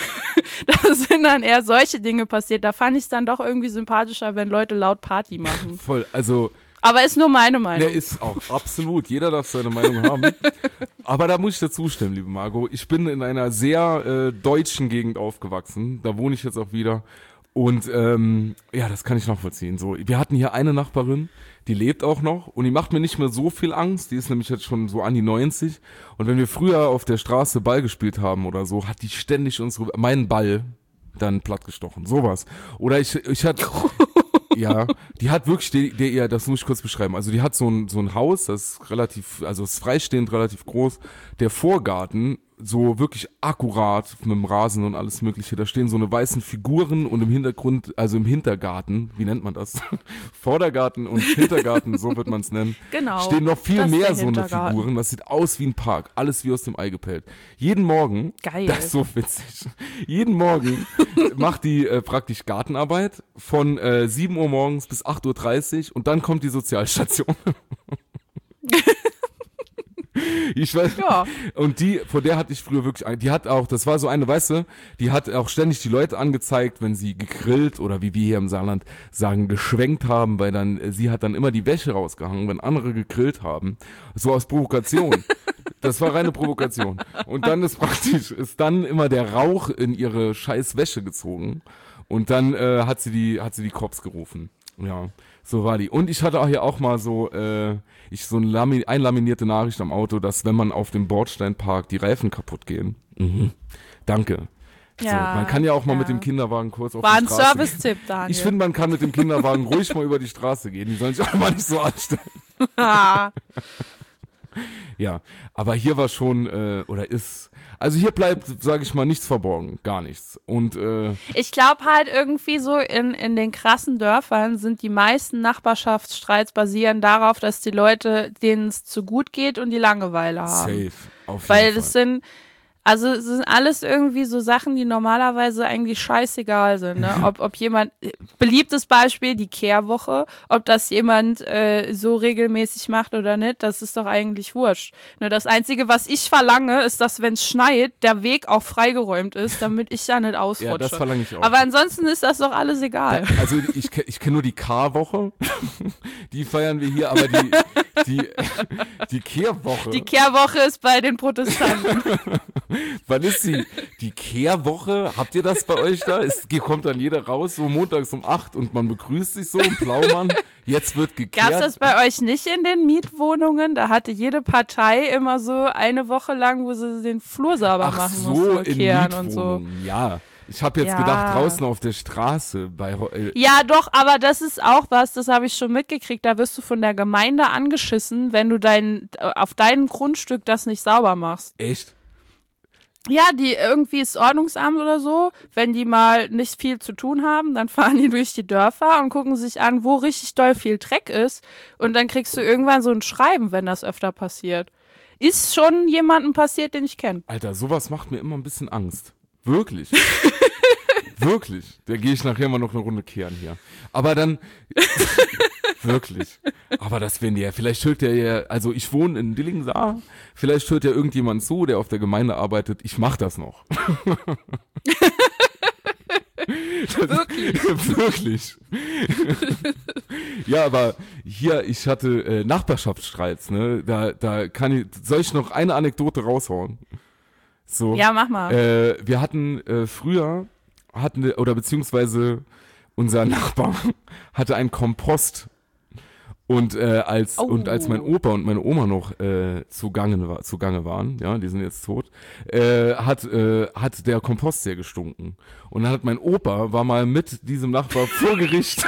da sind dann eher solche Dinge passiert. Da fand ich es dann doch irgendwie sympathischer, wenn Leute laut Party machen. Voll, also Aber ist nur meine Meinung. der ist auch absolut, jeder darf seine Meinung haben. Aber da muss ich dazu stimmen, liebe Margot. Ich bin in einer sehr äh, deutschen Gegend aufgewachsen. Da wohne ich jetzt auch wieder. Und ähm, ja, das kann ich nachvollziehen. So, wir hatten hier eine Nachbarin, die lebt auch noch und die macht mir nicht mehr so viel Angst. Die ist nämlich jetzt schon so an die neunzig. Und wenn wir früher auf der Straße Ball gespielt haben oder so, hat die ständig unsere, meinen Ball dann plattgestochen. Sowas. Oder ich, ich hatte... Ja, die hat wirklich, die, die, ja, das muss ich kurz beschreiben. Also die hat so ein, so ein Haus, das ist relativ, also ist freistehend, relativ groß. Der Vorgarten, so wirklich akkurat mit dem Rasen und alles Mögliche. Da stehen so eine weißen Figuren und im Hintergrund, also im Hintergarten, wie nennt man das? Vordergarten und Hintergarten, so wird man es nennen. Genau, Stehen noch viel das ist mehr der so eine Hintergarten. Figuren. Das sieht aus wie ein Park. Alles wie aus dem Ei gepellt. Jeden Morgen, Geil. das ist so witzig. Jeden Morgen macht die äh, praktisch Gartenarbeit von äh, sieben Uhr morgens bis acht Uhr dreißig und dann kommt die Sozialstation. Ich weiß. Ja. Und die, vor der hatte ich früher wirklich, die hat auch, das war so eine, weißt du, die hat auch ständig die Leute angezeigt, wenn sie gegrillt oder wie wir hier im Saarland sagen, geschwenkt haben, weil dann, sie hat dann immer die Wäsche rausgehangen, wenn andere gegrillt haben. So aus Provokation. Das war reine Provokation. Und dann ist praktisch, ist dann immer der Rauch in ihre scheiß Wäsche gezogen. Und dann äh, hat sie die, hat sie die Cops gerufen. Ja, so war die. Und ich hatte auch hier auch mal so, äh, ich so eine Lami- einlaminierte Nachricht am Auto, dass wenn man auf dem Bordstein parkt, die Reifen kaputt gehen. Mhm. Danke. Ja, so, man kann ja auch mal ja. mit dem Kinderwagen kurz auf War die ein Straße Service-Tipp, gehen. Daniel. Ich finde, man kann mit dem Kinderwagen ruhig mal über die Straße gehen. Die sollen sich auch mal nicht so anstellen. Ah. Ja, aber hier war schon, äh, oder ist, also hier bleibt, sage ich mal, nichts verborgen, gar nichts. Und äh, Ich glaube halt irgendwie so in, in den krassen Dörfern sind die meisten Nachbarschaftsstreits basieren darauf, dass die Leute, denen es zu gut geht und die Langeweile haben. safe, auf jeden Weil Fall. das sind, also es sind alles irgendwie so Sachen, die normalerweise eigentlich scheißegal sind. Ne? Ob, ob jemand, beliebtes Beispiel, die Kehrwoche, ob das jemand äh, so regelmäßig macht oder nicht, das ist doch eigentlich wurscht. Ne? Das Einzige, was ich verlange, ist, dass wenn es schneit, der Weg auch freigeräumt ist, damit ich da nicht ausrutsche. Ja, das verlange ich auch. Aber ansonsten ist das doch alles egal. Also ich, ke- ich kenne nur die K-Woche, die feiern wir hier, aber die, die, die Kehrwoche, Die Kehrwoche ist bei den Protestanten. wann ist sie? Die Kehrwoche, habt ihr das bei euch da? Es kommt dann jeder raus, so montags um acht und man begrüßt sich so im Blaumann, jetzt wird gekehrt. Gab's das bei euch nicht in den Mietwohnungen? Da hatte jede Partei immer so eine Woche lang, wo sie den Flur sauber Ach machen so, musste, in kehren und so. Mietwohnungen, ja. Ich habe jetzt Ja. gedacht, draußen auf der Straße bei äh, Ja, doch, aber das ist auch was, das habe ich schon mitgekriegt. Da wirst du von der Gemeinde angeschissen, wenn du dein, auf deinem Grundstück das nicht sauber machst. echt? Ja, die irgendwie ist Ordnungsamt oder so. Wenn die mal nicht viel zu tun haben, dann fahren die durch die Dörfer und gucken sich an, wo richtig doll viel Dreck ist. Und dann kriegst du irgendwann so ein Schreiben, wenn das öfter passiert. Ist schon jemandem passiert, den ich kenne. Alter, sowas macht mir immer ein bisschen Angst. Wirklich. Wirklich. Da gehe ich nachher mal noch eine Runde kehren hier. Aber dann, wirklich. Aber das werden die ja, vielleicht hört der ja, also ich wohne in Dillingen-Saar, vielleicht hört ja irgendjemand zu, der auf der Gemeinde arbeitet, ich mach das noch. Wirklich? Wirklich. Ja, aber hier, ich hatte äh, Nachbarschaftsstreits, ne? Da, da kann ich, soll ich noch eine Anekdote raushauen? So. Ja, mach mal. Äh, wir hatten äh, früher, hatten wir, oder beziehungsweise unser Nachbar hatte einen Kompost. Und äh, als Oh. und als mein Opa und meine Oma noch äh, zugange, war, zugange waren, ja, die sind jetzt tot, äh, hat äh, hat der Kompost sehr gestunken. Und dann hat mein Opa war mal mit diesem Nachbar vor Gericht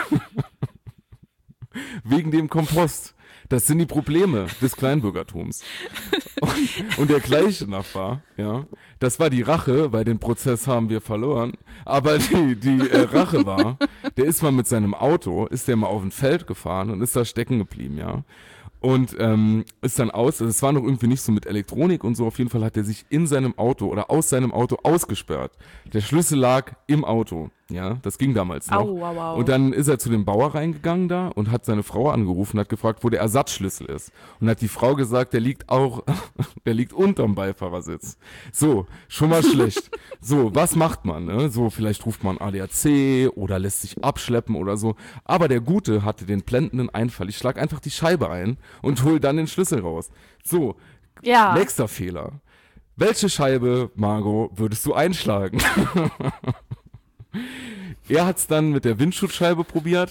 wegen dem Kompost. Das sind die Probleme des Kleinbürgertums. Und, und der gleiche Nachbar, ja, das war die Rache, weil den Prozess haben wir verloren. Aber die, die äh, Rache war, der ist mal mit seinem Auto, ist der mal auf ein Feld gefahren und ist da stecken geblieben, ja. Und ähm, ist dann aus, also es war noch irgendwie nicht so mit Elektronik und so, auf jeden Fall hat er sich in seinem Auto oder aus seinem Auto ausgesperrt. Der Schlüssel lag im Auto, ja, das ging damals noch. Au, au, au. Und dann ist er zu dem Bauer reingegangen da und hat seine Frau angerufen, hat gefragt, wo der Ersatzschlüssel ist. Und hat die Frau gesagt, der liegt auch, der liegt unterm Beifahrersitz. So, schon mal schlecht. So, was macht man, ne? So, vielleicht ruft man A D A C oder lässt sich abschleppen oder so. Aber der Gute hatte den blendenden Einfall. Ich schlag einfach die Scheibe ein und hol dann den Schlüssel raus. So, Ja. nächster Fehler. Welche Scheibe, Margot, würdest du einschlagen? Er hat's dann mit der Windschutzscheibe probiert.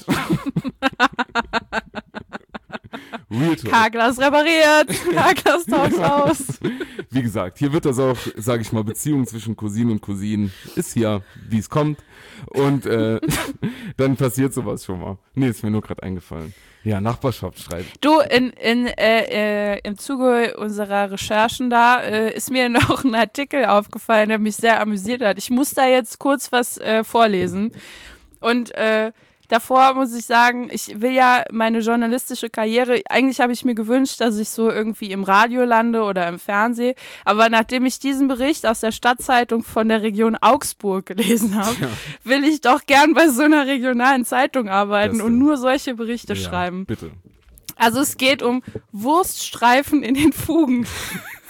Real Talk. Karglas repariert, Karglas tauscht aus. Wie gesagt, hier wird das auch, sage ich mal, Beziehung zwischen Cousinen und Cousinen ist hier, wie es kommt. Und äh, dann passiert sowas schon mal. Nee, ist mir nur gerade eingefallen. Ja, Nachbarschaftsstreit. Du, in, in, äh, äh, im Zuge unserer Recherchen da äh, ist mir noch ein Artikel aufgefallen, der mich sehr amüsiert hat. Ich muss da jetzt kurz was äh, vorlesen. Und äh, davor muss ich sagen, ich will ja meine journalistische Karriere, eigentlich habe ich mir gewünscht, dass ich so irgendwie im Radio lande oder im Fernsehen, aber nachdem ich diesen Bericht aus der Stadtzeitung von der Region Augsburg gelesen habe, Ja. will ich doch gern bei so einer regionalen Zeitung arbeiten Das, und äh, nur solche Berichte Ja, schreiben. bitte. Also es geht um Wurststreifen in den Fugen.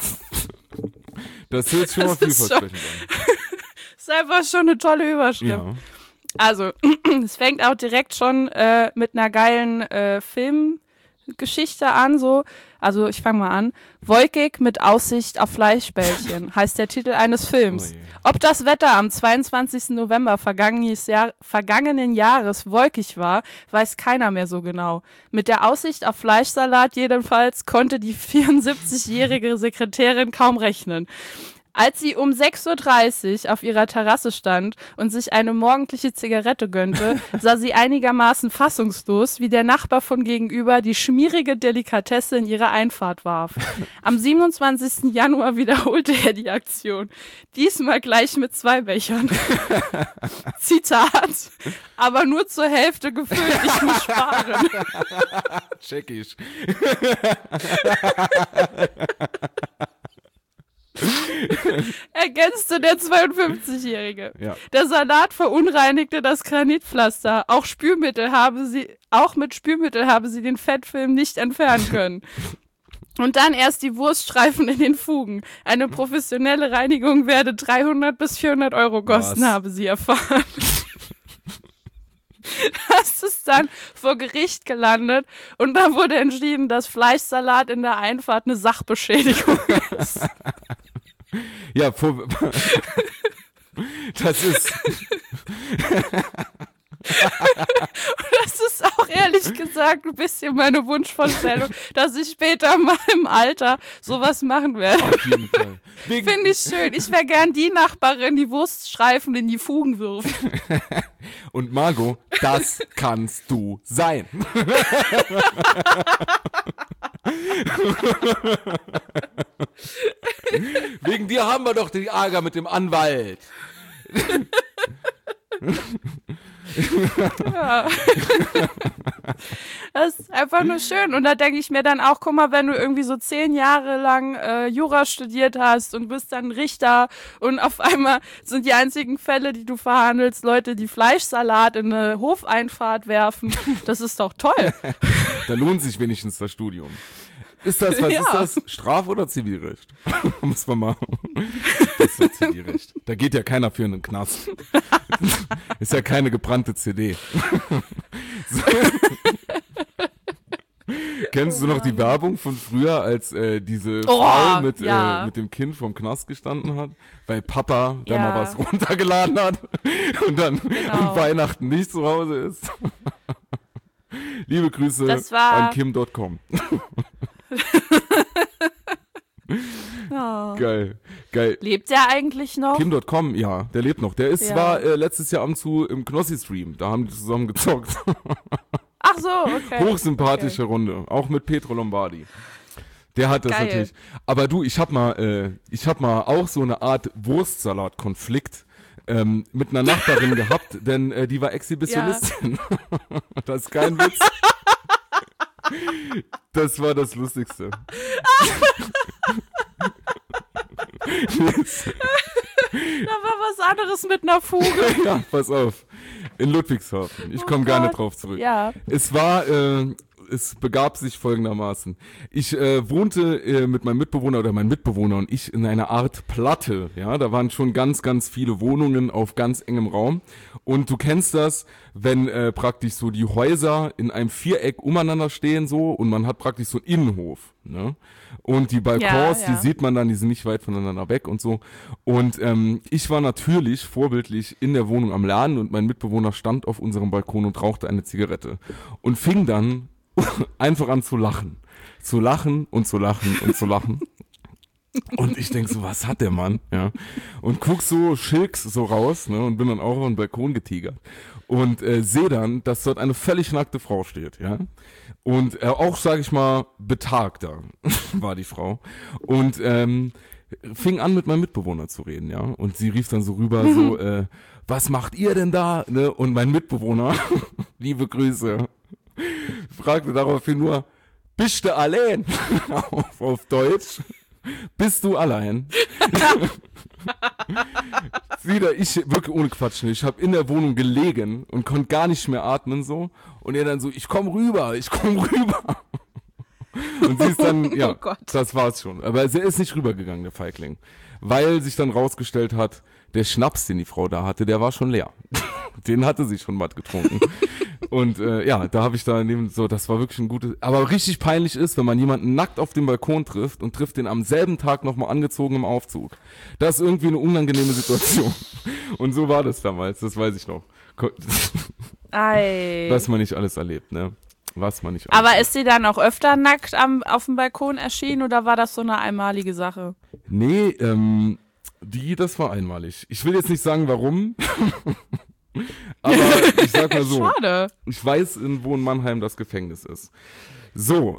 Das hört sich schon mal Das ist vielversprechend an. Das ist einfach schon eine tolle Überschrift. Ja. Also, es fängt auch direkt schon äh, mit einer geilen äh, Filmgeschichte an, so. Also, ich fange mal an. Wolkig mit Aussicht auf Fleischbällchen heißt der Titel eines Films. Oh je. Ob das Wetter am zweiundzwanzigsten November vergangenes Jahr, vergangenen Jahres wolkig war, weiß keiner mehr so genau. Mit der Aussicht auf Fleischsalat jedenfalls konnte die vierundsiebzigjährige Sekretärin kaum rechnen. Als sie um sechs Uhr dreißig auf ihrer Terrasse stand und sich eine morgendliche Zigarette gönnte, sah sie einigermaßen fassungslos, wie der Nachbar von gegenüber die schmierige Delikatesse in ihre Einfahrt warf. Am siebenundzwanzigsten Januar wiederholte er die Aktion. Diesmal gleich mit zwei Bechern. Zitat. Aber nur zur Hälfte gefüllt, ich muss sparen. Check ich. Ergänzte der zweiundfünfzigjährige. Ja. Der Salat verunreinigte das Granitpflaster. Auch Spülmittel habe sie, auch mit Spülmittel habe sie den Fettfilm nicht entfernen können. Und dann erst die Wurststreifen in den Fugen. Eine professionelle Reinigung werde dreihundert bis vierhundert Euro kosten, Was? habe sie erfahren. Das ist dann vor Gericht gelandet und da wurde entschieden, dass Fleischsalat in der Einfahrt eine Sachbeschädigung ist. Ja, vor, das ist... Das ist auch ehrlich gesagt ein bisschen meine Wunschvorstellung, dass ich später mal im Alter sowas machen werde. Auf jeden Fall. Wegen- Finde ich schön. Ich wäre gern die Nachbarin, die Wurststreifen in die Fugen wirft. Und Margot, das kannst du sein. Wegen dir haben wir doch den Ärger mit dem Anwalt. Ja. Das ist einfach nur schön. Und da denke ich mir dann auch, guck mal, wenn du irgendwie so zehn Jahre lang äh, Jura studiert hast und bist dann Richter und auf einmal sind die einzigen Fälle, die du verhandelst, Leute, die Fleischsalat in eine Hofeinfahrt werfen. Das ist doch toll. Da lohnt sich wenigstens das Studium. Ist das, was Ja. ist das? Straf- oder Zivilrecht? Muss man mal. Das ist doch Zivilrecht. Da geht ja keiner für in den Knast. Ist ja keine gebrannte C D. So. Kennst du noch die Werbung von früher, als äh, diese Oh, Frau mit, ja. äh, mit dem Kind vom Knast gestanden hat? Weil Papa da Ja. mal was runtergeladen hat und dann Genau. an Weihnachten nicht zu Hause ist. Liebe Grüße Das war- an kim Punkt com. Oh. Geil, geil. Lebt der eigentlich noch? kim Punkt com, ja, der lebt noch. Der ist Ja. zwar äh, letztes Jahr am zu im Knossi-Stream, da haben die zusammen gezockt. Ach so, okay. Hochsympathische Runde, auch mit Petro Lombardi. Der hat das Geil. natürlich. Aber du, ich hab mal, äh, ich hab mal auch so eine Art Wurstsalat-Konflikt ähm, mit einer Nachbarin gehabt, denn äh, die war Exhibitionistin. Das ist kein Witz. Das war das Lustigste. Jetzt, Da war was anderes mit einer Fuge. ja, pass auf. In Ludwigshafen. Ich komme Oh gar nicht Gott. drauf zurück. Ja. Es war, äh, es begab sich folgendermaßen. Ich äh, wohnte äh, mit meinem Mitbewohner oder mein Mitbewohner und ich in einer Art Platte. Ja, da waren schon ganz, ganz viele Wohnungen auf ganz engem Raum. Und du kennst das, wenn äh, praktisch so die Häuser in einem Viereck umeinander stehen so und man hat praktisch so einen Innenhof. Ne? Und die Balkons, Ja, ja. die sieht man dann, die sind nicht weit voneinander weg und so. Und ähm, ich war natürlich vorbildlich in der Wohnung am Lernen und mein Mitbewohner stand auf unserem Balkon und rauchte eine Zigarette. Und fing dann einfach an zu lachen. Zu lachen und zu lachen und zu lachen. Und ich denk so, was hat der Mann? Ja. Und guck so Schilks so raus, ne, und bin dann auch auf den Balkon getigert. Und äh, sehe dann, dass dort eine völlig nackte Frau steht, ja. Und äh, auch, sag ich mal, betagter war die Frau. Und ähm, fing an, mit meinem Mitbewohner zu reden, ja. Und sie rief dann so rüber, so, äh, was macht ihr denn da? Ne? Und mein Mitbewohner, liebe Grüße, fragte daraufhin nur, bist du allein? auf, auf Deutsch. Bist du allein? Wieder, ich, wirklich ohne Quatsch, ne? Ich habe in der Wohnung gelegen und konnte gar nicht mehr atmen so. Und er dann so, ich komm rüber, ich komm rüber. Und sie ist dann, ja, Oh Gott. das war's schon. Aber er ist nicht rübergegangen, der Feigling. weil sich dann rausgestellt hat, der Schnaps, den die Frau da hatte, der war schon leer. Den hatte sie schon matt getrunken. Und äh, ja, da habe ich da neben so, das war wirklich ein gutes, aber richtig peinlich ist, wenn man jemanden nackt auf dem Balkon trifft und trifft den am selben Tag nochmal angezogen im Aufzug. Das ist irgendwie eine unangenehme Situation. Und so war das damals, das weiß ich noch. Ei. Was man nicht alles erlebt, ne? Was man nicht alles Aber erlebt. ist sie dann auch öfter nackt am, auf dem Balkon erschienen oder war das so eine einmalige Sache? Nee, ähm, die, das war einmalig. Ich will jetzt nicht sagen, warum. Aber ich sag mal so, Schade. ich weiß, in wo in Mannheim das Gefängnis ist. So.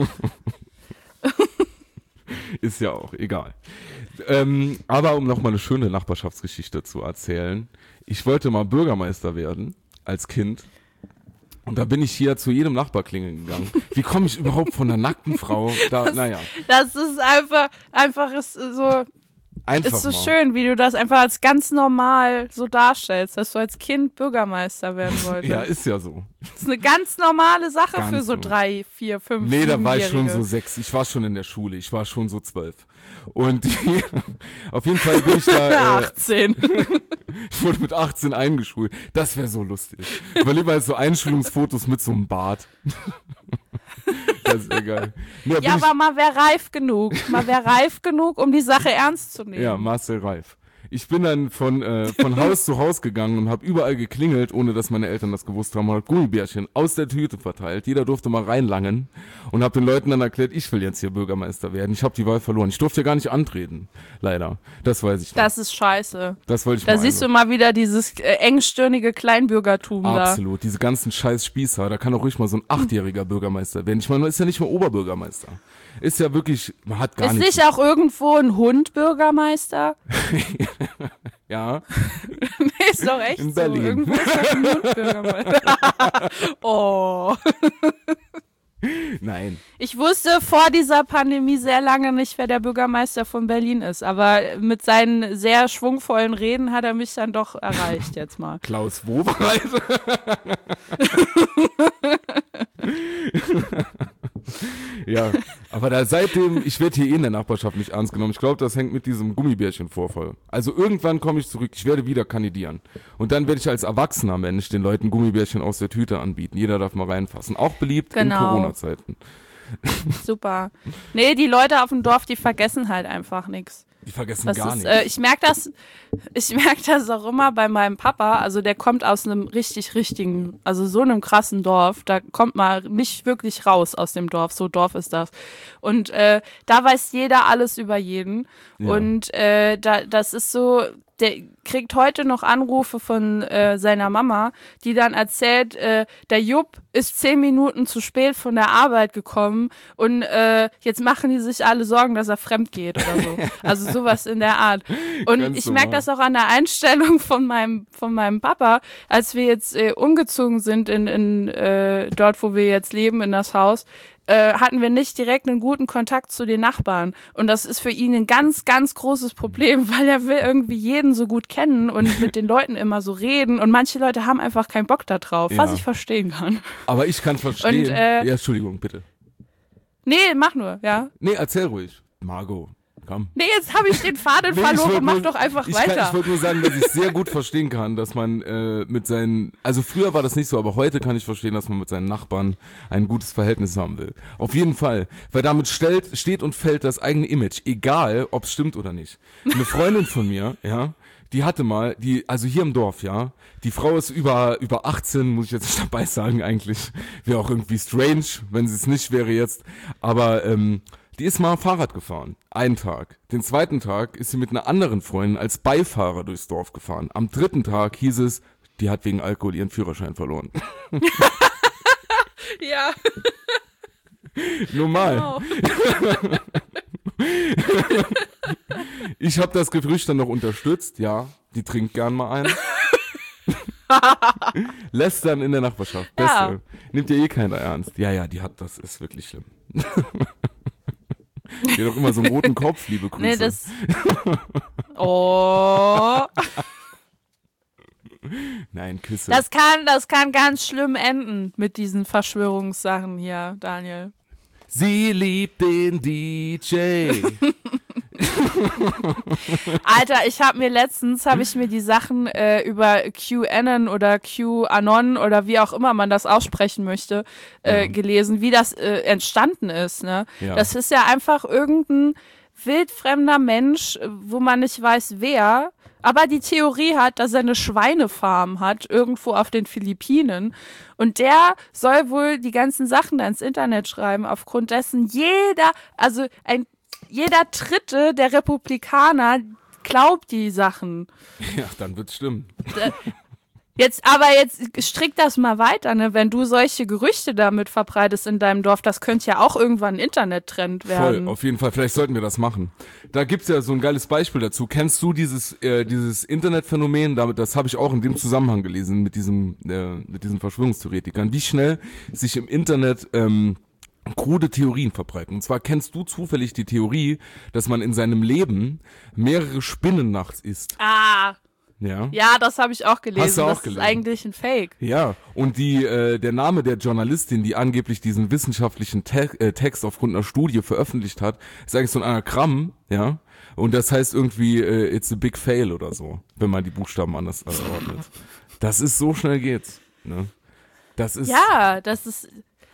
Ist ja auch egal. Ähm, aber um nochmal eine schöne Nachbarschaftsgeschichte zu erzählen. Ich wollte mal Bürgermeister werden als Kind. Und da bin ich hier zu jedem Nachbar klingeln gegangen. Wie komme ich überhaupt von einer nackten Frau da, Das, naja. das ist einfach, einfach ist so, Einfach ist so mal. schön, wie du das einfach als ganz normal so darstellst, dass du als Kind Bürgermeister werden wolltest. Ja, ist ja so. Das ist eine ganz normale Sache Ganz für so so. drei, vier, fünf, Nee, da war ich schon Siebenjährige. so sechs. Ich war schon in der Schule. Ich war schon so zwölf. Und die, auf jeden Fall bin ich da. Äh, achtzehn. ich wurde mit achtzehn eingeschult. Das wäre so lustig. Überleg mal so Einschulungsfotos mit so einem Bart. Das ist ja geil. Nee, da bin Ja, ich, aber man wäre reif genug. Man wäre reif genug, um die Sache ernst zu nehmen. ja, Marcel Reif. Ich bin dann von, äh, von Haus zu Haus gegangen und habe überall geklingelt, ohne dass meine Eltern das gewusst haben, und hab Gummibärchen aus der Tüte verteilt. Jeder durfte mal reinlangen und habe den Leuten dann erklärt, ich will jetzt hier Bürgermeister werden. Ich habe die Wahl verloren. Ich durfte ja gar nicht antreten, leider. Das weiß ich noch. Das ist scheiße. Das wollte ich Da mal siehst du einmal. mal wieder dieses äh, engstirnige Kleinbürgertum da. Absolut, diese ganzen scheiß Spießer, da kann auch ruhig mal so ein achtjähriger Bürgermeister werden. Ich meine, man ist ja nicht mehr Oberbürgermeister. Ist ja wirklich, man hat gar Ist nichts. nicht auch irgendwo ein Hund Bürgermeister? Ja, Nee, ist doch echt In so. Berlin. Irgendwo ist doch ein Hund Bürgermeister. Oh. nein. Ich wusste vor dieser Pandemie sehr lange nicht, wer der Bürgermeister von Berlin ist. Aber mit seinen sehr schwungvollen Reden hat er mich dann doch erreicht jetzt mal. Klaus Wowereit. Ja, aber da seitdem, ich werde hier eh in der Nachbarschaft nicht ernst genommen. Ich glaube, das hängt mit diesem Gummibärchen-Vorfall. Also irgendwann komme ich zurück, ich werde wieder kandidieren. Und dann werde ich als erwachsener Mensch den Leuten Gummibärchen aus der Tüte anbieten. Jeder darf mal reinfassen. Auch beliebt Genau. in Corona-Zeiten. Super. Nee, die Leute auf dem Dorf, die vergessen halt einfach nichts. Die vergessen Das gar ist, nichts. äh, ich merke das, ich merke das auch immer bei meinem Papa. Also der kommt aus einem richtig, richtigen, also so einem krassen Dorf. Da kommt man nicht wirklich raus aus dem Dorf. So Dorf ist das. Und äh, da weiß jeder alles über jeden. Ja. Und äh, da, das ist so. Der kriegt heute noch Anrufe von äh, seiner Mama, die dann erzählt, äh, der Jupp ist zehn Minuten zu spät von der Arbeit gekommen und äh, jetzt machen die sich alle Sorgen, dass er fremd geht oder so. Also sowas in der Art. Und Ganz ich merke normal. das auch an der Einstellung von meinem von meinem Papa, als wir jetzt äh, umgezogen sind in, in äh, dort, wo wir jetzt leben, in das Haus. Äh, hatten wir nicht direkt einen guten Kontakt zu den Nachbarn. Und das ist für ihn ein ganz, ganz großes Problem, weil er will irgendwie jeden so gut kennen und mit den Leuten immer so reden. Und manche Leute haben einfach keinen Bock da drauf, was Ja. ich verstehen kann. Aber ich kann verstehen. Und, äh, ja, Entschuldigung, bitte. Nee, mach nur, ja. Nee, erzähl ruhig. Margot, komm. Nee, jetzt habe ich den Faden Nee, ich verloren. wollt Mach nur- doch einfach ich kann, weiter. Ich wollte nur sagen, dass ich sehr gut verstehen kann, dass man äh, mit seinen, also früher war das nicht so, aber heute kann ich verstehen, dass man mit seinen Nachbarn ein gutes Verhältnis haben will. Auf jeden Fall, weil damit stellt, steht und fällt das eigene Image, egal ob es stimmt oder nicht. Eine Freundin von mir, ja, die hatte mal, die, also hier im Dorf, ja, die Frau ist über über achtzehn, muss ich jetzt nicht dabei sagen eigentlich, wäre auch irgendwie strange, wenn sie es nicht wäre jetzt, aber ähm, die ist mal Fahrrad gefahren, einen Tag. Den zweiten Tag ist sie mit einer anderen Freundin als Beifahrer durchs Dorf gefahren. Am dritten Tag hieß es, die hat wegen Alkohol ihren Führerschein verloren. Ja, Normal. genau. Ich habe das Gerücht dann noch unterstützt, ja, die trinkt gern mal ein. Lästern in der Nachbarschaft, Beste. Ja. Nimmt ja eh keiner ernst. Ja, ja, die hat, das ist wirklich schlimm. Die hat doch immer so einen roten Kopf, liebe Grüße. Nee, das. Oh. Nein, Küsse. Das kann, das kann ganz schlimm enden mit diesen Verschwörungssachen hier, Daniel. Sie liebt den D J. Alter, ich habe mir letztens, habe ich mir die Sachen äh, über QAnon oder QAnon oder wie auch immer man das aussprechen möchte, äh, Ja. gelesen, wie das äh, entstanden ist. Ne? Ja. Das ist ja einfach irgendein wildfremder Mensch, äh, wo man nicht weiß, wer, aber die Theorie hat, dass er eine Schweinefarm hat, irgendwo auf den Philippinen. Und der soll wohl die ganzen Sachen da ins Internet schreiben, aufgrund dessen jeder, also ein jeder Dritte der Republikaner glaubt die Sachen. Ja, dann wird's stimmen. Jetzt, aber jetzt strick das mal weiter, ne? Wenn du solche Gerüchte damit verbreitest in deinem Dorf, das könnte ja auch irgendwann ein Internettrend werden. Voll, auf jeden Fall. Vielleicht sollten wir das machen. Da gibt's ja so ein geiles Beispiel dazu. Kennst du dieses äh, dieses Internetphänomen? Damit, das habe ich auch in dem Zusammenhang gelesen mit diesem äh, mit diesen Verschwörungstheoretikern. Wie schnell sich im Internet ähm, krude Theorien verbreiten. Und zwar kennst du zufällig die Theorie, dass man in seinem Leben mehrere Spinnen nachts isst. Ah, Ja. ja, das habe ich auch gelesen. Hast du auch das gelesen? ist eigentlich ein Fake. Ja, und die äh, der Name der Journalistin, die angeblich diesen wissenschaftlichen Te- äh, Text aufgrund einer Studie veröffentlicht hat, ist eigentlich so ein Anagramm, ja. Und das heißt irgendwie äh, it's a big fail oder so, wenn man die Buchstaben anders ordnet. Das ist so schnell geht's, ne? Das ist Ja, das ist.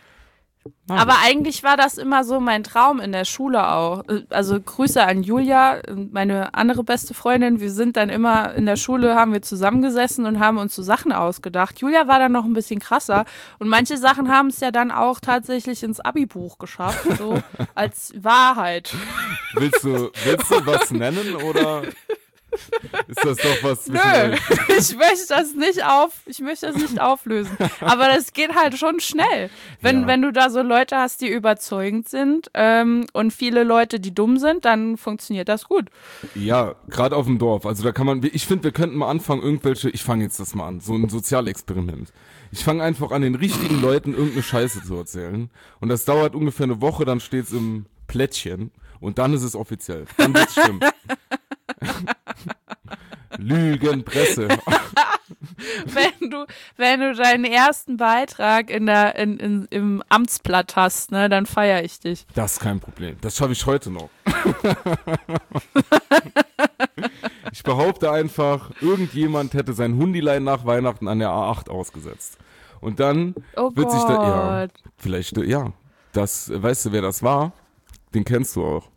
Aber eigentlich war das immer so mein Traum in der Schule auch. Also Grüße an Julia, meine andere beste Freundin. Wir sind dann immer in der Schule, haben wir zusammengesessen und haben uns so Sachen ausgedacht. Julia war dann noch ein bisschen krasser und manche Sachen haben es ja dann auch tatsächlich ins Abi-Buch geschafft, so als Wahrheit. Willst du willst du was nennen oder ist das doch was zwischen Nö, euch? ich möchte das nicht auf, ich möchte das nicht auflösen. Aber das geht halt schon schnell. Wenn, Ja. wenn du da so Leute hast, die überzeugend sind ähm, und viele Leute, die dumm sind, dann funktioniert das gut. Ja, gerade auf dem Dorf. Also da kann man, ich finde, wir könnten mal anfangen, irgendwelche, ich fange jetzt das mal an, so ein Sozialexperiment. Ich fange einfach an, den richtigen Leuten irgendeine Scheiße zu erzählen. Und das dauert ungefähr eine Woche, dann steht's im Plättchen und dann ist es offiziell. Dann wird's stimmen. Lügenpresse. Wenn du, wenn du deinen ersten Beitrag in der, in, in, im Amtsblatt hast, ne, dann feiere ich dich. Das ist kein Problem. Das schaffe ich heute noch. Ich behaupte einfach, irgendjemand hätte sein Hundilein nach Weihnachten an der A acht ausgesetzt. Und dann Oh wird sich da, ja, Gott. vielleicht, äh, ja, das, äh, weißt du, wer das war? Den kennst du auch.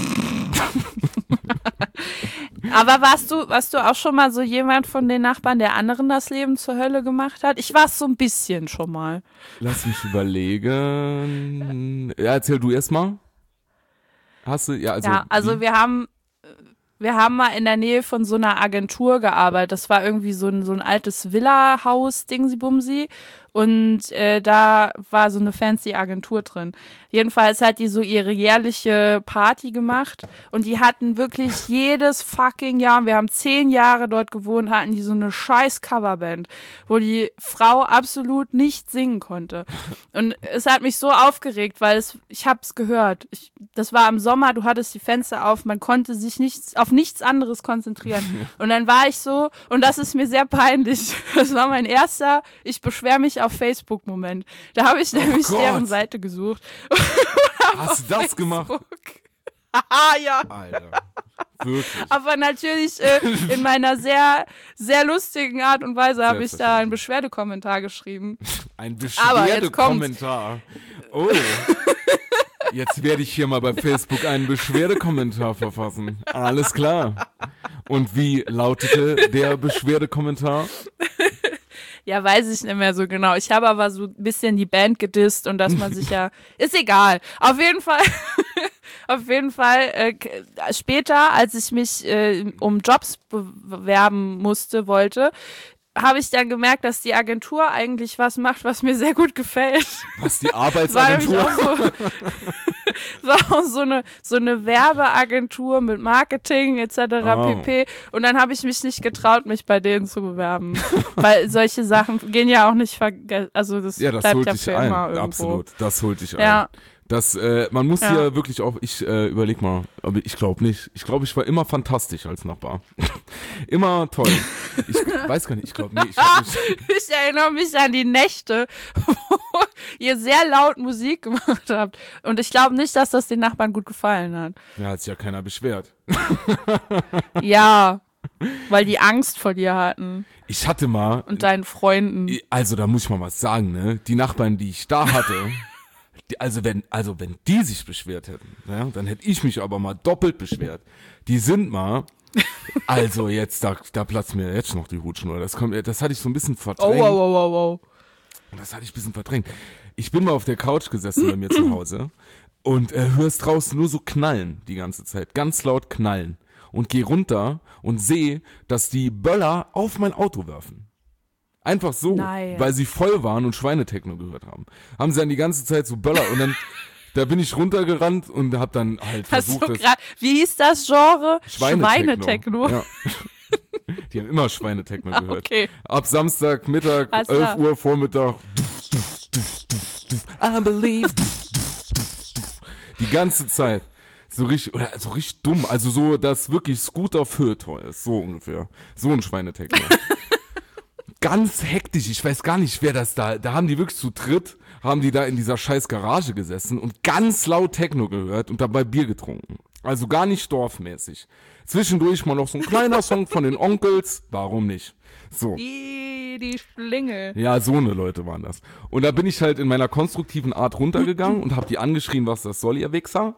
Aber warst du, warst du auch schon mal so jemand von den Nachbarn, der anderen das Leben zur Hölle gemacht hat? Ich war es so ein bisschen schon mal. Lass mich überlegen. Ja, erzähl du erst mal. Hast du, ja, also. ja, also wie? wir haben, wir haben mal in der Nähe von so einer Agentur gearbeitet. Das war irgendwie so ein, so ein altes Villa-Haus, Dingsi-Bumsi. Und äh, da war so eine fancy Agentur drin. Jedenfalls hat die so ihre jährliche Party gemacht und die hatten wirklich jedes fucking Jahr, und wir haben zehn Jahre dort gewohnt, hatten die so eine scheiß Coverband, wo die Frau absolut nicht singen konnte. Und es hat mich so aufgeregt, weil es, ich hab's gehört. Ich, das war im Sommer, du hattest die Fenster auf, man konnte sich nichts, auf nichts anderes konzentrieren. Und dann war ich so, und das ist mir sehr peinlich, das war mein erster, ich beschwere mich auf Facebook-Moment. Da habe ich nämlich Gott. deren Seite gesucht. Hast du das gemacht? Haha, ja. Alter. Wirklich. Aber natürlich äh, in meiner sehr, sehr lustigen Art und Weise habe ich da Selbstverständlich. einen Beschwerdekommentar geschrieben. Ein Aber jetzt kommt's. Beschwerdekommentar. Oh. Jetzt werde ich hier mal bei Facebook einen Beschwerdekommentar verfassen. Alles klar. Und wie lautete der Beschwerdekommentar? Ja, weiß ich nicht mehr so genau. Ich habe aber so ein bisschen die Band gedisst und dass man sich ja, ist egal. Auf jeden Fall, auf jeden Fall, äh, k- später, als ich mich äh, um Jobs bewerben musste, wollte, habe ich dann gemerkt, dass die Agentur eigentlich was macht, was mir sehr gut gefällt. Was, die War nämlich Arbeitsagentur? auch so, war auch so eine, so eine Werbeagentur mit Marketing et cetera Oh. pp. Und dann habe ich mich nicht getraut, mich bei denen zu bewerben. Weil solche Sachen gehen ja auch nicht vergessen. Also das, Ja, das bleibt holt ja dich für ein. immer irgendwo. Absolut. Das holt dich Ja. ein. Das, äh, man muss Ja. hier wirklich auch, ich äh, überleg mal, aber ich glaube nicht. Ich glaube, ich war immer fantastisch als Nachbar. Immer toll. Ich weiß gar nicht, ich glaube, nee, ich hab nicht. Ich erinnere mich an die Nächte, wo ihr sehr laut Musik gemacht habt. Und ich glaube nicht, dass das den Nachbarn gut gefallen hat. Ja, hat sich ja keiner beschwert. Ja, weil die Angst vor dir hatten. Ich hatte mal. Und deinen Freunden. Also, da muss ich mal was sagen, ne? Die Nachbarn, die ich da hatte, die, also wenn, also wenn die sich beschwert hätten, ja, dann hätte ich mich aber mal doppelt beschwert. Die sind mal, also jetzt, da, da platzt mir jetzt noch die Hutschnur. Das kommt, das hatte ich so ein bisschen Oh, verdrängt. wow, wow, wow, wow. Das hatte ich ein bisschen verdrängt. Ich bin mal auf der Couch gesessen bei mir zu Hause und äh, hörst draußen nur so knallen die ganze Zeit, ganz laut knallen. Und geh runter und sehe, dass die Böller auf mein Auto werfen. Einfach so, Nein. weil sie voll waren und Schweinetechno gehört haben. Haben sie dann die ganze Zeit so Böller und dann, da bin ich runtergerannt und hab dann halt Hast versucht, du das grad, wie hieß das Genre? Schweinetechno. Schweinetechno. Ja. Die haben immer Schweinetechno Ah, gehört. okay. Ab Samstag, Mittag, Alles elf klar. Uhr Vormittag. I believe. Die ganze Zeit. So richtig, oder so richtig dumm. Also so, dass wirklich Scooter Feuilleton ist. So ungefähr. So ein Schweinetechno. Ganz hektisch. Ich weiß gar nicht, wer das da, da haben die wirklich zu dritt, haben die da in dieser scheiß Garage gesessen und ganz laut Techno gehört und dabei Bier getrunken. Also gar nicht dorfmäßig. Zwischendurch mal noch so ein kleiner Song von den Onkels. Warum nicht? So. Die, die Schlingel. Ja, so eine Leute waren das. Und da bin ich halt in meiner konstruktiven Art runtergegangen und hab die angeschrien, was das soll, ihr Wichser.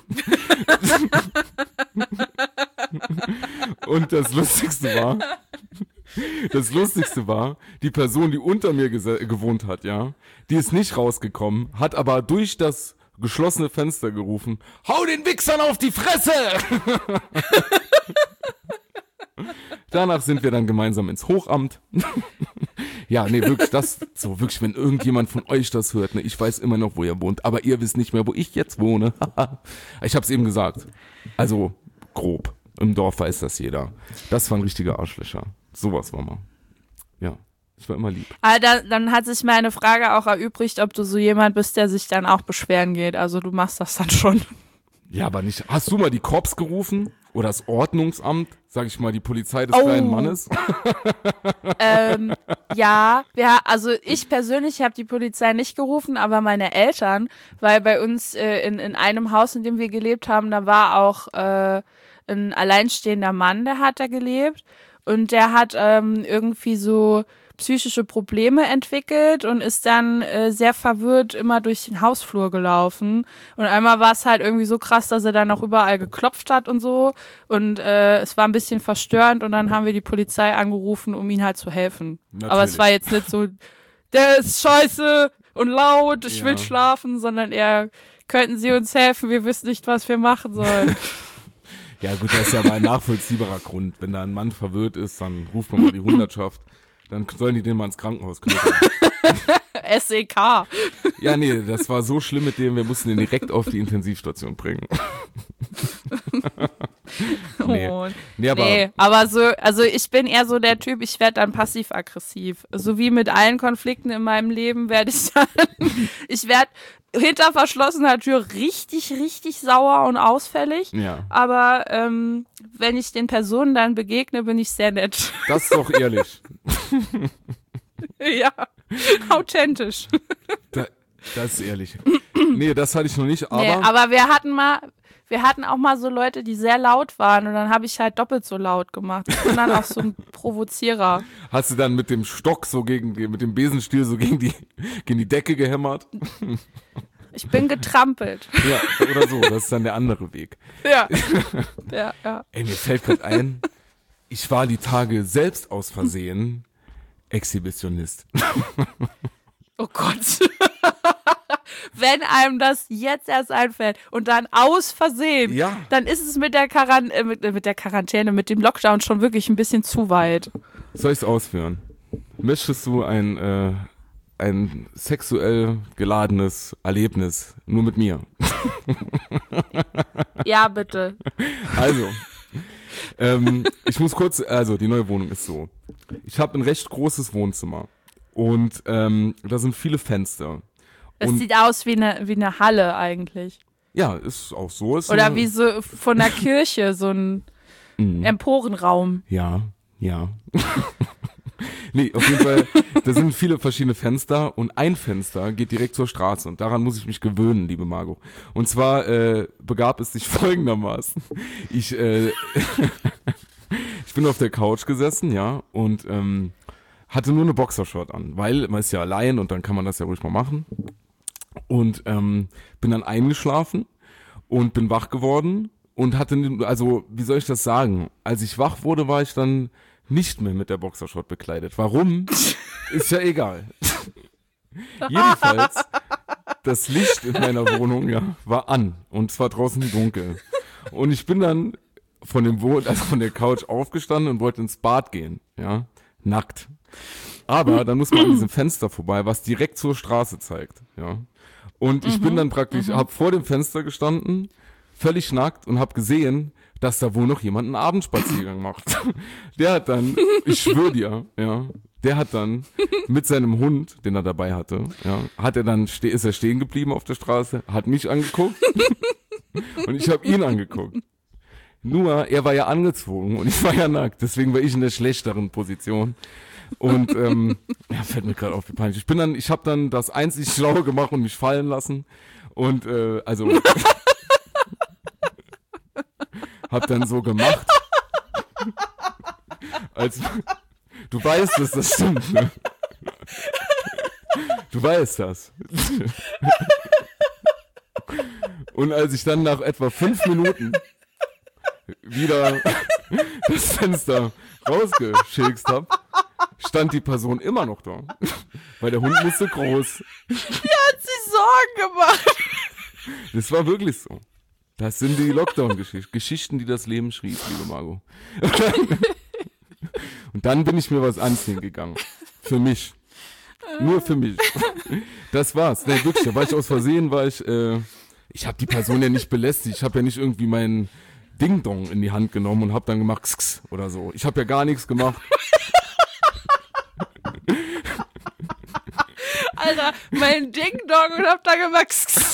Und das Lustigste war, das Lustigste war, die Person, die unter mir gese- gewohnt hat, ja, die ist nicht rausgekommen, hat aber durch das geschlossene Fenster gerufen, hau den Wichsern auf die Fresse! Danach sind wir dann gemeinsam ins Hochamt. Ja, nee, wirklich, das, so wirklich, wenn irgendjemand von euch das hört, ne, ich weiß immer noch, wo ihr wohnt, aber ihr wisst nicht mehr, wo ich jetzt wohne. Ich hab's eben gesagt. Also, grob. Im Dorf weiß das jeder. Das waren richtige Arschlöcher. Sowas war mal. Ja, ich war immer lieb. Aber da, dann hat sich meine Frage auch erübrigt, ob du so jemand bist, der sich dann auch beschweren geht. Also du machst das dann schon. Ja, aber nicht. Hast du mal die Korps gerufen? Oder das Ordnungsamt? Sag ich mal, die Polizei des Oh. kleinen Mannes? ähm, ja, ja, also ich persönlich habe die Polizei nicht gerufen, aber meine Eltern, weil bei uns äh, in, in einem Haus, in dem wir gelebt haben, da war auch äh, ein alleinstehender Mann, der hat da gelebt und der hat ähm, irgendwie so psychische Probleme entwickelt und ist dann äh, sehr verwirrt immer durch den Hausflur gelaufen. Und einmal war es halt irgendwie so krass, dass er dann auch überall geklopft hat und so. Und äh, es war ein bisschen verstörend und dann haben wir die Polizei angerufen, um ihm halt zu helfen. Natürlich. Aber es war jetzt nicht so, der ist scheiße und laut, ich Ja. will schlafen, sondern eher, könnten Sie uns helfen, wir wissen nicht, was wir machen sollen. Ja gut, das ist ja mal ein nachvollziehbarer Grund. Wenn da ein Mann verwirrt ist, dann ruft man mal die Hundertschaft. Dann sollen die den mal ins Krankenhaus knüpfen. S E K. Ja, nee, das war so schlimm mit dem, wir mussten den direkt auf die Intensivstation bringen. Nee. Oh. Nee, aber Nee, aber so, also ich bin eher so der Typ, ich werde dann passiv-aggressiv. So wie mit allen Konflikten in meinem Leben werde ich dann, ich werde hinter verschlossener Tür richtig, richtig sauer und ausfällig. ja, Aber ähm, wenn ich den Personen dann begegne, bin ich sehr nett. das ist doch ehrlich. Ja, authentisch. Da, das ist ehrlich. Nee, das hatte ich noch nicht, aber, Nee, aber wir hatten mal, wir hatten auch mal so Leute, die sehr laut waren und dann habe ich halt doppelt so laut gemacht. Ich bin dann auch so ein Provozierer. hast du dann mit dem Stock so gegen, die- mit dem Besenstiel so gegen die, gegen die Decke gehämmert? Ich bin getrampelt. Ja, oder so, das ist dann der andere Weg. Ja. Ja, ja. Ey, mir fällt gerade ein, ich war die Tage selbst aus Versehen Exhibitionist. Oh Gott. Wenn einem das jetzt erst einfällt und dann aus Versehen, Ja. dann ist es mit der, Quarant äh, mit, äh, mit der Quarantäne, mit dem Lockdown schon wirklich ein bisschen zu weit. Soll ich es ausführen? Möchtest du ein, äh, ein sexuell geladenes Erlebnis nur mit mir? Ja, bitte. Also, ähm, ich muss kurz, also die neue Wohnung ist so. Ich habe ein recht großes Wohnzimmer und ähm, da sind viele Fenster. Es Und- sieht aus wie eine, wie eine Halle eigentlich. Ja, ist auch so. Ist Oder eine, wie so von der Kirche, so ein Mhm. Emporenraum. Ja, Ja. Nee, auf jeden Fall, da sind viele verschiedene Fenster und ein Fenster geht direkt zur Straße und daran muss ich mich gewöhnen, liebe Margot. Und zwar äh, begab es sich folgendermaßen. Ich, äh, ich bin auf der Couch gesessen, ja, und ähm, hatte nur eine Boxershort an, weil man ist ja allein und dann kann man das ja ruhig mal machen. Und ähm, bin dann eingeschlafen und bin wach geworden und hatte, also wie soll ich das sagen, als ich wach wurde, war ich dann nicht mehr mit der Boxershort bekleidet. Warum? Ist ja egal. Jedenfalls, das Licht in meiner Wohnung, ja, war an und es war draußen dunkel. Und ich bin dann von dem Wohn also von der Couch aufgestanden und wollte ins Bad gehen, ja, nackt. Aber dann muss man an diesem Fenster vorbei, was direkt zur Straße zeigt, ja. Und ich mhm, bin dann praktisch, mhm. habe vor dem Fenster gestanden, völlig nackt und habe gesehen, dass da wohl noch jemand einen Abendspaziergang macht. Der hat dann, ich schwöre dir, ja, der hat dann mit seinem Hund, den er dabei hatte, ja, hat er dann, ist er stehen geblieben auf der Straße, hat mich angeguckt und ich habe ihn angeguckt. Nur, er war ja angezogen und ich war ja nackt, deswegen war ich in der schlechteren Position. Und ähm, ja, fällt mir gerade auf, wie peinlich. Ich bin dann, ich habe dann das einzig Schlaue gemacht und mich fallen lassen und äh, also hab dann so gemacht, als du weißt, dass das stimmt, ne? Du weißt das. Und als ich dann nach etwa fünf Minuten wieder das Fenster rausgeschickst hab, stand die Person immer noch da. Weil der Hund musste groß. Die hat sich Sorgen gemacht. Das war wirklich so. Das sind die Lockdown-Geschichten. Geschichten, die das Leben schrieb, liebe Margot. Und dann bin ich mir was anziehen gegangen. Für mich. Nur für mich. Das war's. Nee, wirklich, da war ich aus Versehen, war ich, äh, ich habe die Person ja nicht belästigt. Ich habe ja nicht irgendwie meinen Ding-Dong in die Hand genommen und habe dann gemacht X oder so. Ich habe ja gar nichts gemacht. Alter, mein Ding-Dong und hab da gemacht X.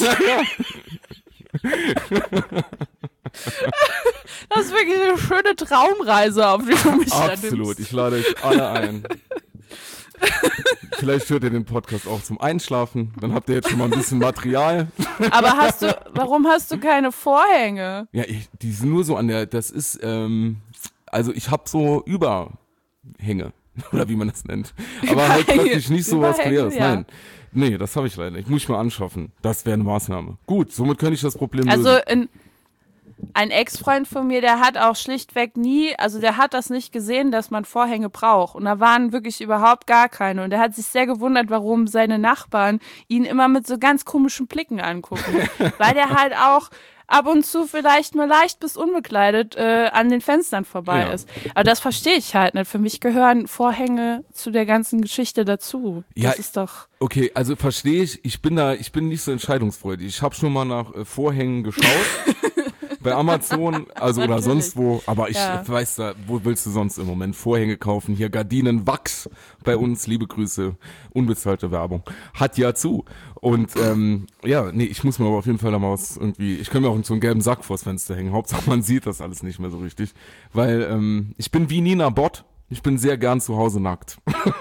Das ist wirklich eine schöne Traumreise, auf die du mich Absolut, ich lade euch alle ein. Vielleicht hört ihr den Podcast auch zum Einschlafen, dann habt ihr jetzt schon mal ein bisschen Material. Aber hast du, warum hast du keine Vorhänge? Ja, ich, die sind nur so an der, das ist, ähm, also ich habe so Überhänge, oder wie man das nennt. Aber halt praktisch nicht so was Queres, ja. Nein. Nee, das habe ich leider nicht. Muss ich mal anschaffen. Das wäre eine Maßnahme. Gut, somit könnte ich das Problem lösen. Also in, ein Ex-Freund von mir, der hat auch schlichtweg nie, also der hat das nicht gesehen, dass man Vorhänge braucht. Und da waren wirklich überhaupt gar keine. Und er hat sich sehr gewundert, warum seine Nachbarn ihn immer mit so ganz komischen Blicken angucken. Weil der halt auch ab und zu vielleicht mal leicht bis unbekleidet äh, an den Fenstern vorbei ja. ist. Aber das verstehe ich halt nicht. Für mich gehören Vorhänge zu der ganzen Geschichte dazu. Ja, das ist doch... Okay, also verstehe ich. Ich bin da, ich bin nicht so entscheidungsfreudig. Ich habe schon mal nach äh, Vorhängen geschaut. Bei Amazon, also oder sonst wo, aber ich ja. weiß da, wo willst du sonst im Moment Vorhänge kaufen? Hier Gardinen, Wachs bei uns, liebe Grüße, unbezahlte Werbung, hat ja zu. Und ähm, ja, nee, ich muss mir aber auf jeden Fall da mal was irgendwie, ich kann mir auch so einen gelben Sack vors Fenster hängen, Hauptsache man sieht das alles nicht mehr so richtig, weil ähm, ich bin wie Nina Bott, ich bin sehr gern zu Hause nackt.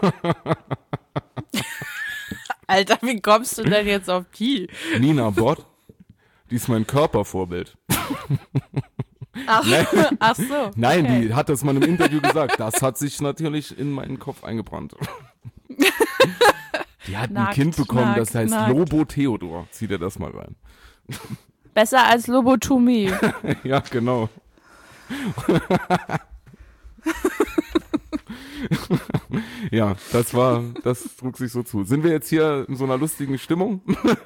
Alter, wie kommst du denn jetzt auf die? Nina Bott? Die ist mein Körpervorbild. Ach, Nein, ach so. Nein, okay. Die hat das mal im Interview gesagt. Das hat sich natürlich in meinen Kopf eingebrannt. Die hat nackt, ein Kind bekommen, nackt, das heißt nackt. Lobo Theodor. Zieh dir das mal rein. Besser als Lobotomie. Ja, genau. Ja, das war, das trug sich so zu. Sind wir jetzt hier in so einer lustigen Stimmung?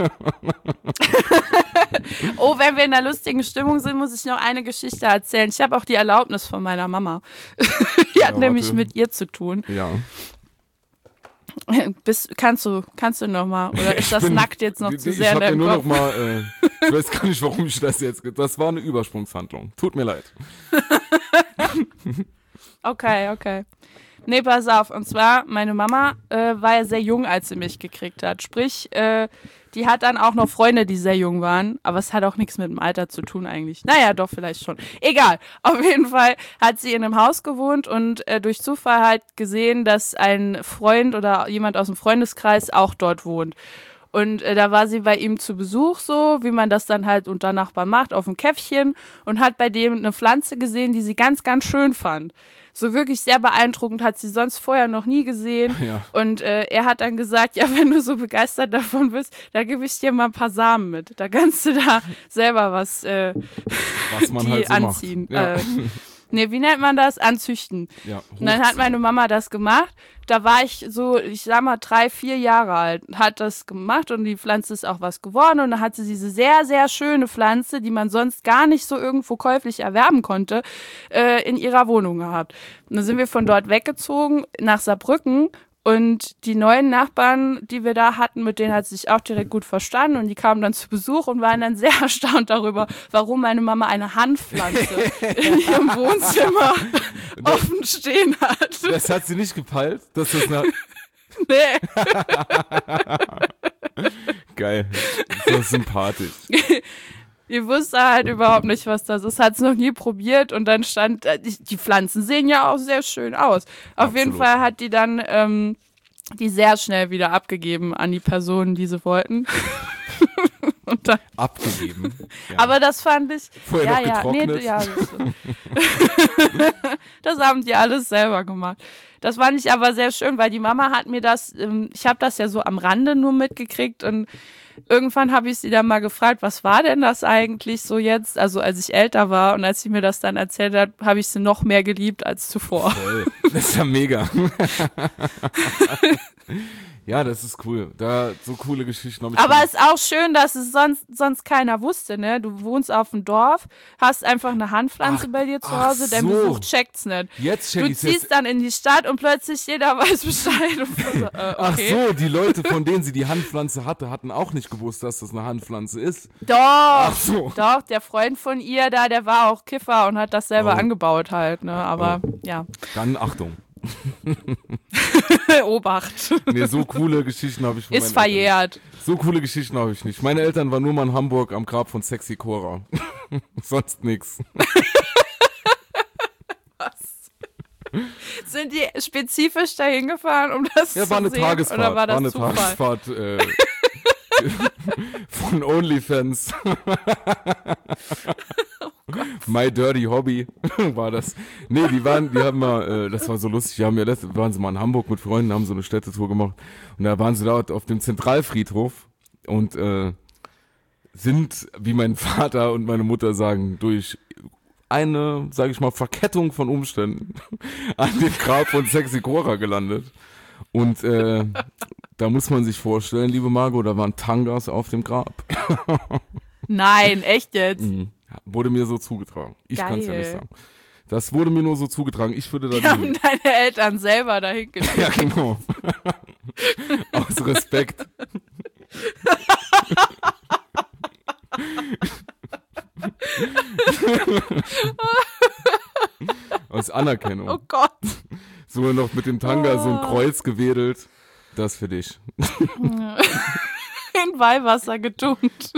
Oh, wenn wir in einer lustigen Stimmung sind, muss ich noch eine Geschichte erzählen. Ich habe auch die Erlaubnis von meiner Mama. Die hat ja, nämlich warte. mit ihr zu tun. Ja. Bist, kannst du, kannst du noch mal? Oder ist das bin, nackt jetzt noch zu sehr in deinem Kopf? Kopf? Nur noch mal, äh, ich weiß gar nicht, warum ich das jetzt... Das war eine Übersprungshandlung. Tut mir leid. Okay, okay. Nee, pass auf. Und zwar, meine Mama äh, war ja sehr jung, als sie mich gekriegt hat. Sprich, äh, die hat dann auch noch Freunde, die sehr jung waren. Aber es hat auch nichts mit dem Alter zu tun eigentlich. Naja, doch, vielleicht schon. Egal. Auf jeden Fall hat sie in einem Haus gewohnt und äh, durch Zufall halt gesehen, dass ein Freund oder jemand aus dem Freundeskreis auch dort wohnt. Und äh, da war sie bei ihm zu Besuch so, wie man das dann halt unter Nachbarn macht, auf dem Käffchen und hat bei dem eine Pflanze gesehen, die sie ganz, ganz schön fand. So wirklich sehr beeindruckend, hat sie sonst vorher noch nie gesehen. Ja. Und äh, er hat dann gesagt, ja, wenn du so begeistert davon bist, da gebe ich dir mal ein paar Samen mit. Da kannst du da selber was, äh, Was man die halt so anziehen. macht. Ja. Äh, nee, wie nennt man das? Anzüchten. Ja, Und dann hat meine Mama das gemacht. Da war ich so, ich sag mal, drei, vier Jahre alt, hat das gemacht und die Pflanze ist auch was geworden. Und dann hat sie diese sehr, sehr schöne Pflanze, die man sonst gar nicht so irgendwo käuflich erwerben konnte, äh, in ihrer Wohnung gehabt. Und dann sind wir von dort weggezogen nach Saarbrücken. Und die neuen Nachbarn, die wir da hatten, mit denen hat sie sich auch direkt gut verstanden. Und die kamen dann zu Besuch und waren dann sehr erstaunt darüber, warum meine Mama eine Hanfpflanze in ihrem Wohnzimmer offen stehen hat. Das hat sie nicht gepeilt, dass das eine... Nee. Geil. So sympathisch. Ich wusste halt überhaupt nicht, was das ist. Hat es noch nie probiert und dann stand, äh, die, die Pflanzen sehen ja auch sehr schön aus. Auf Absolut. jeden Fall hat die dann ähm, die sehr schnell wieder abgegeben an die Personen, die sie wollten. Und dann, Abgegeben. Ja. aber das fand ich, Vorher ja, noch ja, getrocknet. nee, ja, das, das haben die alles selber gemacht. Das fand ich aber sehr schön, weil die Mama hat mir das, ähm, ich habe das ja so am Rande nur mitgekriegt und irgendwann habe ich sie dann mal gefragt, was war denn das eigentlich so jetzt, also als ich älter war und als sie mir das dann erzählt hat, habe ich sie noch mehr geliebt als zuvor. Voll. Das ist ja mega. Ja, das ist cool. Da so coole Geschichten habe ich. Aber schon- es ist auch schön, dass es sonst, sonst keiner wusste, ne? Du wohnst auf dem Dorf, hast einfach eine Handpflanze Ach, bei dir zu ach Hause, dein so. Besuch checkt's nicht. Jetzt Du check ich's ziehst jetzt. dann in die Stadt und plötzlich jeder weiß Bescheid. Und so, äh, Ach okay. so, die Leute, von denen sie die Handpflanze hatte, hatten auch nicht gewusst, dass das eine Handpflanze ist. Doch, Ach so. doch, der Freund von ihr da, der war auch Kiffer und hat das selber Oh. angebaut halt, ne? Aber ja, Dann Achtung. Obacht. Nee, so coole Geschichten habe ich von Ist meinen Eltern. verjährt. So coole Geschichten habe ich nicht. Meine Eltern waren nur mal in Hamburg am Grab von Sexy Cora. Sonst nix. Sind die spezifisch dahin gefahren, um das Ja, zu war eine sehen? Tagesfahrt. Oder war das eine Zufall? Tagesfahrt äh, von OnlyFans. My Dirty Hobby war das. Nee, die waren, die haben mal, äh, das war so lustig, die haben ja, das, waren sie mal in Hamburg mit Freunden, haben so eine Städtetour gemacht und da waren sie da auf dem Zentralfriedhof und äh, sind, wie mein Vater und meine Mutter sagen, durch eine, sage ich mal, Verkettung von Umständen an dem Grab von Sexy Cora gelandet. Und äh, da muss man sich vorstellen, liebe Margot, da waren Tangas auf dem Grab. Nein, echt jetzt? Mhm. Wurde mir so zugetragen. Ich kann es ja Geil. nicht sagen. Das wurde mir nur so zugetragen. Ich würde da Die haben nie. deine Eltern selber dahin geschickt. Ja, genau. Aus Respekt. Aus Anerkennung. Oh Gott. So noch mit dem Tanga so ein Kreuz gewedelt. Das für dich. In Weihwasser getunkt.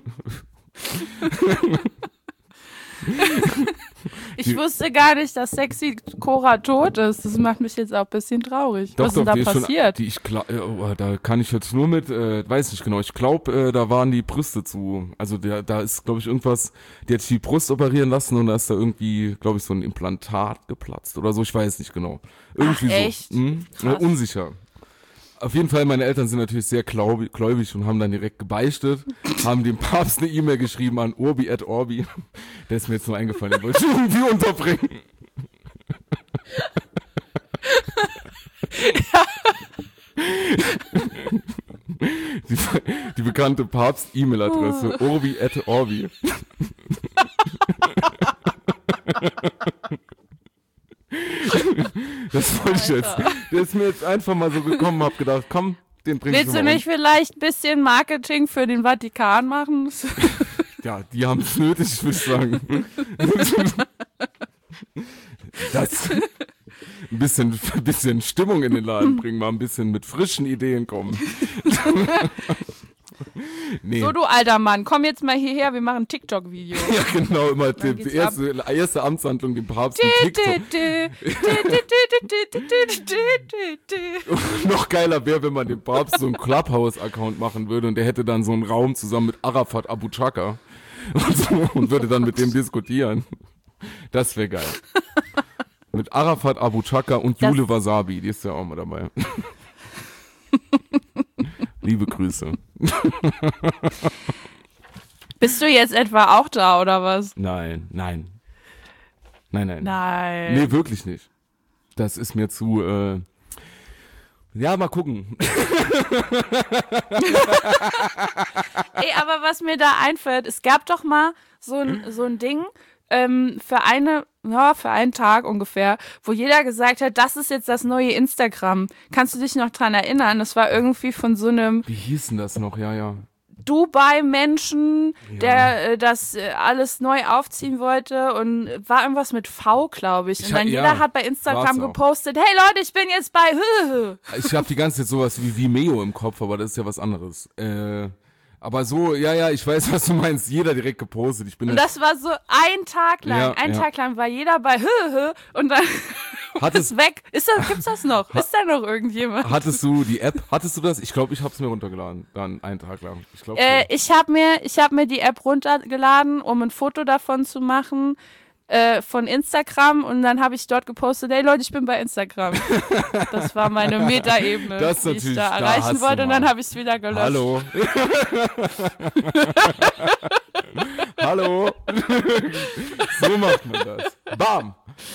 Ich Die- wusste gar nicht, dass Sexy Cora tot ist. Das macht mich jetzt auch ein bisschen traurig. Was ist denn da die ist schon- passiert? Die ich glaub, äh, oh, da kann ich jetzt nur mit, äh, weiß nicht genau. Ich glaube, äh, da waren die Brüste zu. Also der, da ist, glaube ich, irgendwas. Die hat die Brust operieren lassen und da ist da irgendwie, glaube ich, so ein Implantat geplatzt oder so. Ich weiß nicht genau. Irgendwie Ach, echt? so. Hm? Äh, Krass. unsicher. Auf jeden Fall, meine Eltern sind natürlich sehr glaub- gläubig und haben dann direkt gebeichtet, haben dem Papst eine E-Mail geschrieben an Urbi et Orbi. Der ist mir jetzt nur eingefallen, den wollte ich irgendwie unterbringen. Die, die bekannte Papst-E-Mail-Adresse, Urbi et Orbi. Das wollte ich jetzt. Der ist mir jetzt einfach mal so gekommen, hab gedacht, komm, den bringst Willst du du mal nicht vielleicht ein bisschen Marketing für den Vatikan machen? Ja, die haben es nötig, ich würde sagen. Das, ein bisschen, ein bisschen Stimmung in den Laden bringen, mal ein bisschen mit frischen Ideen kommen. Nee. So, du alter Mann, komm jetzt mal hierher, wir machen ein TikTok-Video. Ja, genau, immer die, die erste, erste Amtshandlung, den Papst in TikTok. Noch geiler wäre, wenn man dem Papst so einen Clubhouse-Account machen würde und der hätte dann so einen Raum zusammen mit Arafat Abu Chaka und, so, und würde dann mit dem diskutieren. Das wäre geil. Mit Arafat Abu Chaka und Das- Jule Wasabi, die ist ja auch mal dabei. Liebe Grüße. Bist du jetzt etwa auch da, oder was? Nein, nein. Nein, nein. Nein. Nee, wirklich nicht. Das ist mir zu, äh ja, mal gucken. Ey, aber was mir da einfällt, es gab doch mal so ein, so ein Ding ähm, für eine, ja, für einen Tag ungefähr, wo jeder gesagt hat, das ist jetzt das neue Instagram. Kannst du dich noch dran erinnern? Das war irgendwie von so einem Wie hieß denn das noch? Ja, ja. Dubai-Menschen, Ja. der äh, das äh, alles neu aufziehen wollte und war irgendwas mit V, glaube ich. Und Ich dann ha- jeder ja, hat bei war's Instagram auch. gepostet, hey Leute, ich bin jetzt bei Höhe. Ich habe die ganze Zeit sowas wie Vimeo im Kopf, aber das ist ja was anderes. Äh, aber so, ja, ja, ich weiß, was du meinst. Jeder direkt gepostet. Ich bin Und jetzt, das war so ein Tag lang, Ja, ein ja. Tag lang war jeder bei Höhe und dann Hat ist es- weg. Ist das, gibt's das noch? Ist da noch irgendjemand? hattest du die App? Hattest du das? Ich glaube, ich habe es mir runtergeladen. Dann einen Tag lang. Ich glaube. Äh, ich habe mir, ich hab mir die App runtergeladen, um ein Foto davon zu machen, äh, von Instagram, und dann habe ich dort gepostet, hey Leute, ich bin bei Instagram. Das war meine Metaebene, Das die ich natürlich, da da erreichen hast du wollte, und dann mal. habe ich es wieder gelöscht. Hallo. Hallo. So macht man das. Bam.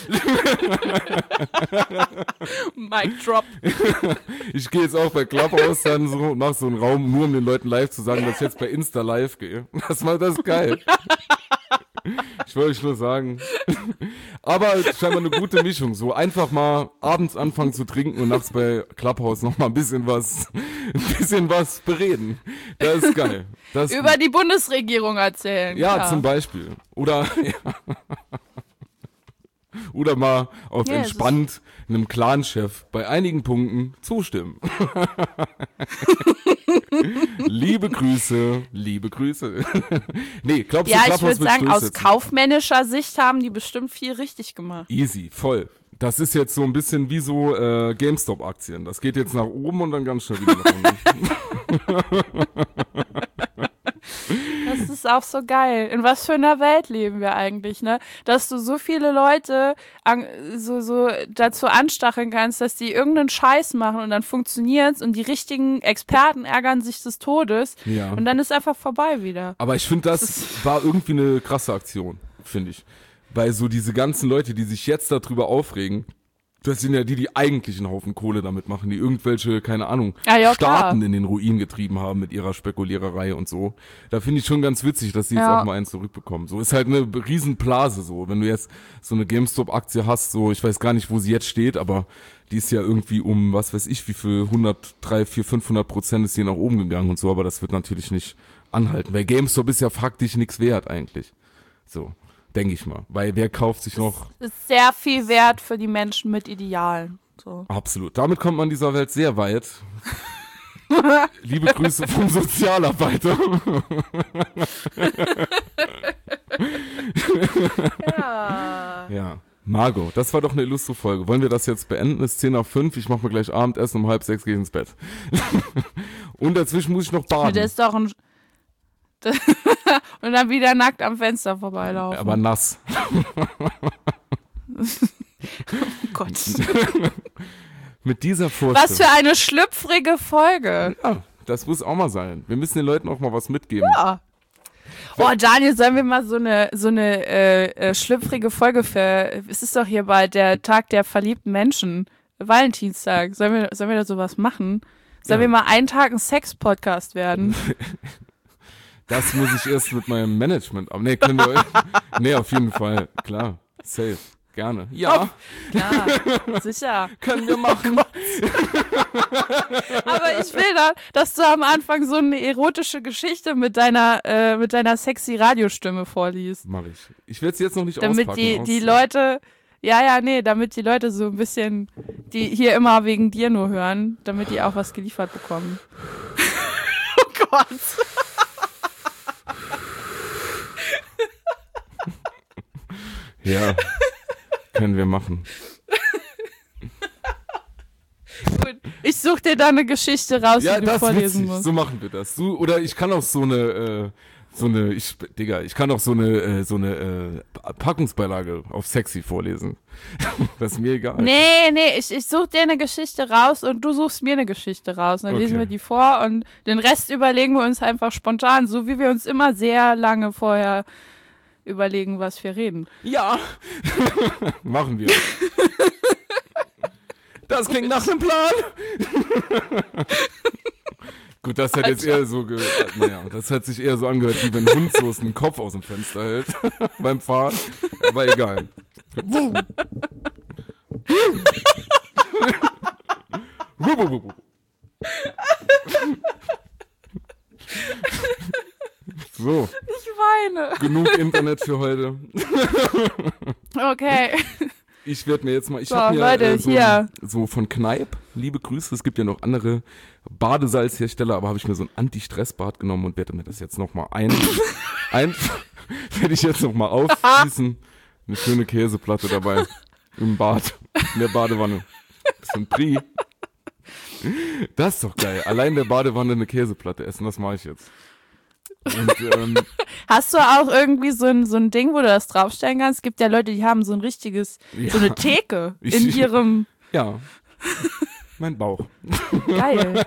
Mic drop. Ich gehe jetzt auch bei Clubhouse dann so und mach so einen Raum, nur um den Leuten live zu sagen, dass ich jetzt bei Insta live gehe. Das war das ist geil. Ich wollte euch nur sagen. Aber scheinbar eine gute Mischung. So einfach mal abends anfangen zu trinken und nachts bei Clubhouse noch mal ein bisschen was, ein bisschen was bereden. Das ist geil. Das Über die Bundesregierung erzählen. ja, klar. zum Beispiel. Oder, ja. Oder mal auf Ja, es ist- entspannt einem Clan-Chef bei einigen Punkten zustimmen. Liebe Grüße, liebe Grüße. Nee, glaubst du, Ja, ich Clubhouse würde wird sagen, aus durchsetzen? kaufmännischer Sicht haben die bestimmt viel richtig gemacht. Easy, voll. Das ist jetzt so ein bisschen wie so äh, GameStop-Aktien. Das geht jetzt nach oben und dann ganz schnell wieder nach unten. Das ist auch so geil. In was für einer Welt leben wir eigentlich, ne? Dass du so viele Leute an, so, so dazu anstacheln kannst, dass die irgendeinen Scheiß machen und dann funktioniert's und die richtigen Experten ärgern sich des Todes Ja. und dann ist einfach vorbei wieder. Aber ich finde, das war irgendwie eine krasse Aktion, finde ich. Weil so diese ganzen Leute, die sich jetzt darüber aufregen, das sind ja die, die eigentlich einen Haufen Kohle damit machen, die irgendwelche, keine Ahnung, Ja, ja, Staaten klar. in den Ruin getrieben haben mit ihrer Spekuliererei und so. Da finde ich schon ganz witzig, dass sie jetzt Ja. auch mal einen zurückbekommen. So ist halt eine Riesenblase so. Wenn du jetzt so eine GameStop-Aktie hast, so, ich weiß gar nicht, wo sie jetzt steht, aber die ist ja irgendwie um, was weiß ich, wie viel, hundert, drei, vier, fünfhundert Prozent ist die nach oben gegangen und so, aber das wird natürlich nicht anhalten, weil GameStop ist ja faktisch nichts wert eigentlich. So. Denke ich mal. Weil wer kauft sich noch? Ist sehr viel wert für die Menschen mit Idealen. So. Absolut. Damit kommt man in dieser Welt sehr weit. Liebe Grüße vom Sozialarbeiter. Ja. Ja. Margot, das war doch eine illustre Folge. Wollen wir das jetzt beenden? Es ist zehn nach fünf. Ich mache mir gleich Abendessen, um halb sechs gehe ich ins Bett. Und dazwischen muss ich noch baden. Das ist doch ein. Und dann wieder nackt am Fenster vorbeilaufen. Aber nass. Oh Gott. Mit dieser Vorstellung. Was für eine schlüpfrige Folge. Ja, das muss auch mal sein. Wir müssen den Leuten auch mal was mitgeben. Ja. Oh, Daniel, sollen wir mal so eine so eine äh, äh, schlüpfrige Folge für. Es ist doch hier bald der Tag der verliebten Menschen. Valentinstag. Sollen wir, sollen wir da sowas machen? Sollen Ja. wir mal einen Tag ein Sex-Podcast werden? Das muss ich erst mit meinem Management. Aber nee, können wir euch. Nee, auf jeden Fall. Klar. Safe. Gerne. Ja, Ja, sicher. können wir machen. Aber ich will dann, dass du am Anfang so eine erotische Geschichte mit deiner, äh, mit deiner sexy Radiostimme vorliest. Mach ich. Ich werde es jetzt noch nicht Damit auspacken. die, aus- die Leute, Ja, ja, nee, damit die Leute so ein bisschen, die hier immer wegen dir nur hören, damit die auch was geliefert bekommen. Oh Gott. Ja, können wir machen. Gut, ich suche dir da eine Geschichte raus, Ja, die du das ist vorlesen witzig. musst. So machen wir das. Du, oder ich kann auch so eine, äh, so eine, ich, Digga, ich kann auch so eine, äh, so eine äh, Packungsbeilage auf sexy vorlesen. Das ist mir egal. Nee, nee, ich, ich suche dir eine Geschichte raus und du suchst mir eine Geschichte raus. Dann Okay. lesen wir die vor und den Rest überlegen wir uns einfach spontan, so wie wir uns immer sehr lange vorher überlegen, was wir reden. Ja. Machen wir. Das klingt nach einem Plan. Gut, das hat jetzt eher so, ge naja, das hat sich eher so angehört, wie wenn ein Hund so den Kopf aus dem Fenster hält beim Fahren. Aber egal. So, Ich weine. genug Internet für heute. Okay. Ich werde mir jetzt mal, ich So, habe mir Leute, äh, so, hier. so von Kneipp, liebe Grüße, es gibt ja noch andere Badesalzhersteller, aber habe ich mir so ein Anti-Stress-Bad genommen und werde mir das jetzt nochmal ein, ein werde ich jetzt nochmal aufschließen. Eine schöne Käseplatte dabei im Bad, in der Badewanne. Bisschen Pri. Das ist doch geil. Allein in der Badewanne eine Käseplatte essen, das mache ich jetzt. Und, ähm, Hast du auch irgendwie so ein, so ein Ding, wo du das draufstellen kannst? Es gibt ja Leute, die haben so ein richtiges, Ja. so eine Theke Ich- in ihrem, ja, mein Bauch. geil.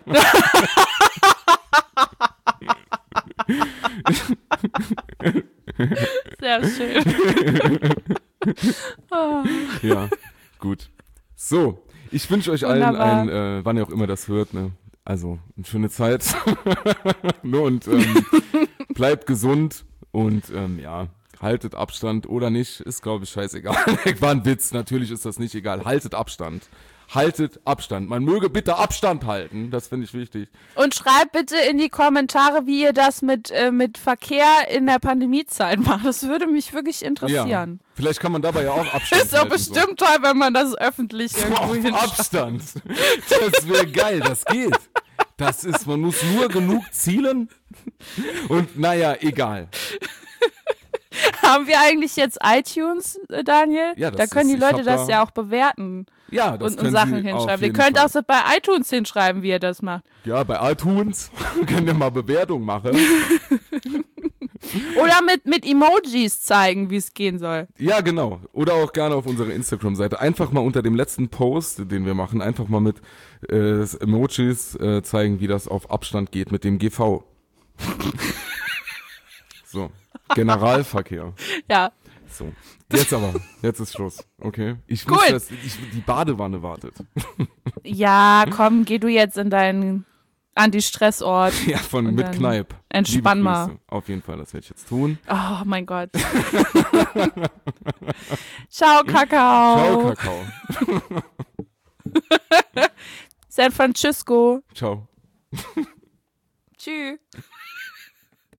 Sehr schön. Oh. Ja, gut. So, ich wünsche euch allen Wunderbar. ein, äh, wann ihr auch immer das hört, ne? Also, eine schöne Zeit. Ne, und ähm, bleibt gesund und ähm, ja, haltet Abstand oder nicht, ist glaube ich scheißegal. War ein Witz, natürlich ist das nicht egal. Haltet Abstand. Haltet Abstand. Man möge bitte Abstand halten, das finde ich wichtig. Und schreibt bitte in die Kommentare, wie ihr das mit, äh, mit Verkehr in der Pandemiezeit macht. Das würde mich wirklich interessieren. Ja, vielleicht kann man dabei ja auch Abstand Ist doch halten. bestimmt toll, wenn man das öffentlich irgendwo Auf hinschreibt. Abstand. Das wäre geil, das geht. Das ist, man muss nur genug zielen und naja, egal. Haben wir eigentlich jetzt iTunes, äh, Daniel? Ja, das da können ist- die ich Leute hab das da- ja auch bewerten Ja, das und, können und Sachen Sie auf hinschreiben. Ihr jeden könnt Fall. auch so bei iTunes hinschreiben, wie ihr das macht. Ja, bei iTunes könnt ihr mal Bewertung machen. Oder mit, mit Emojis zeigen, wie es gehen soll. Ja, genau. Oder auch gerne auf unserer Instagram-Seite. Einfach mal unter dem letzten Post, den wir machen, einfach mal mit äh, Emojis äh, zeigen, wie das auf Abstand geht mit dem G V. So, Generalverkehr. Ja. So, jetzt aber, jetzt ist Schluss, okay? Ich muss Gut. das, ich, die Badewanne wartet. Ja, komm, geh du jetzt in deinen Anti-Stress-Ort. Ja, von Und mit dann Kneipp. entspann Liebe mal. Grüße. Auf jeden Fall, das werde ich jetzt tun. Oh mein Gott. Ciao, Kakao. Ciao, Kakao. San Francisco. Ciao. Tschüss.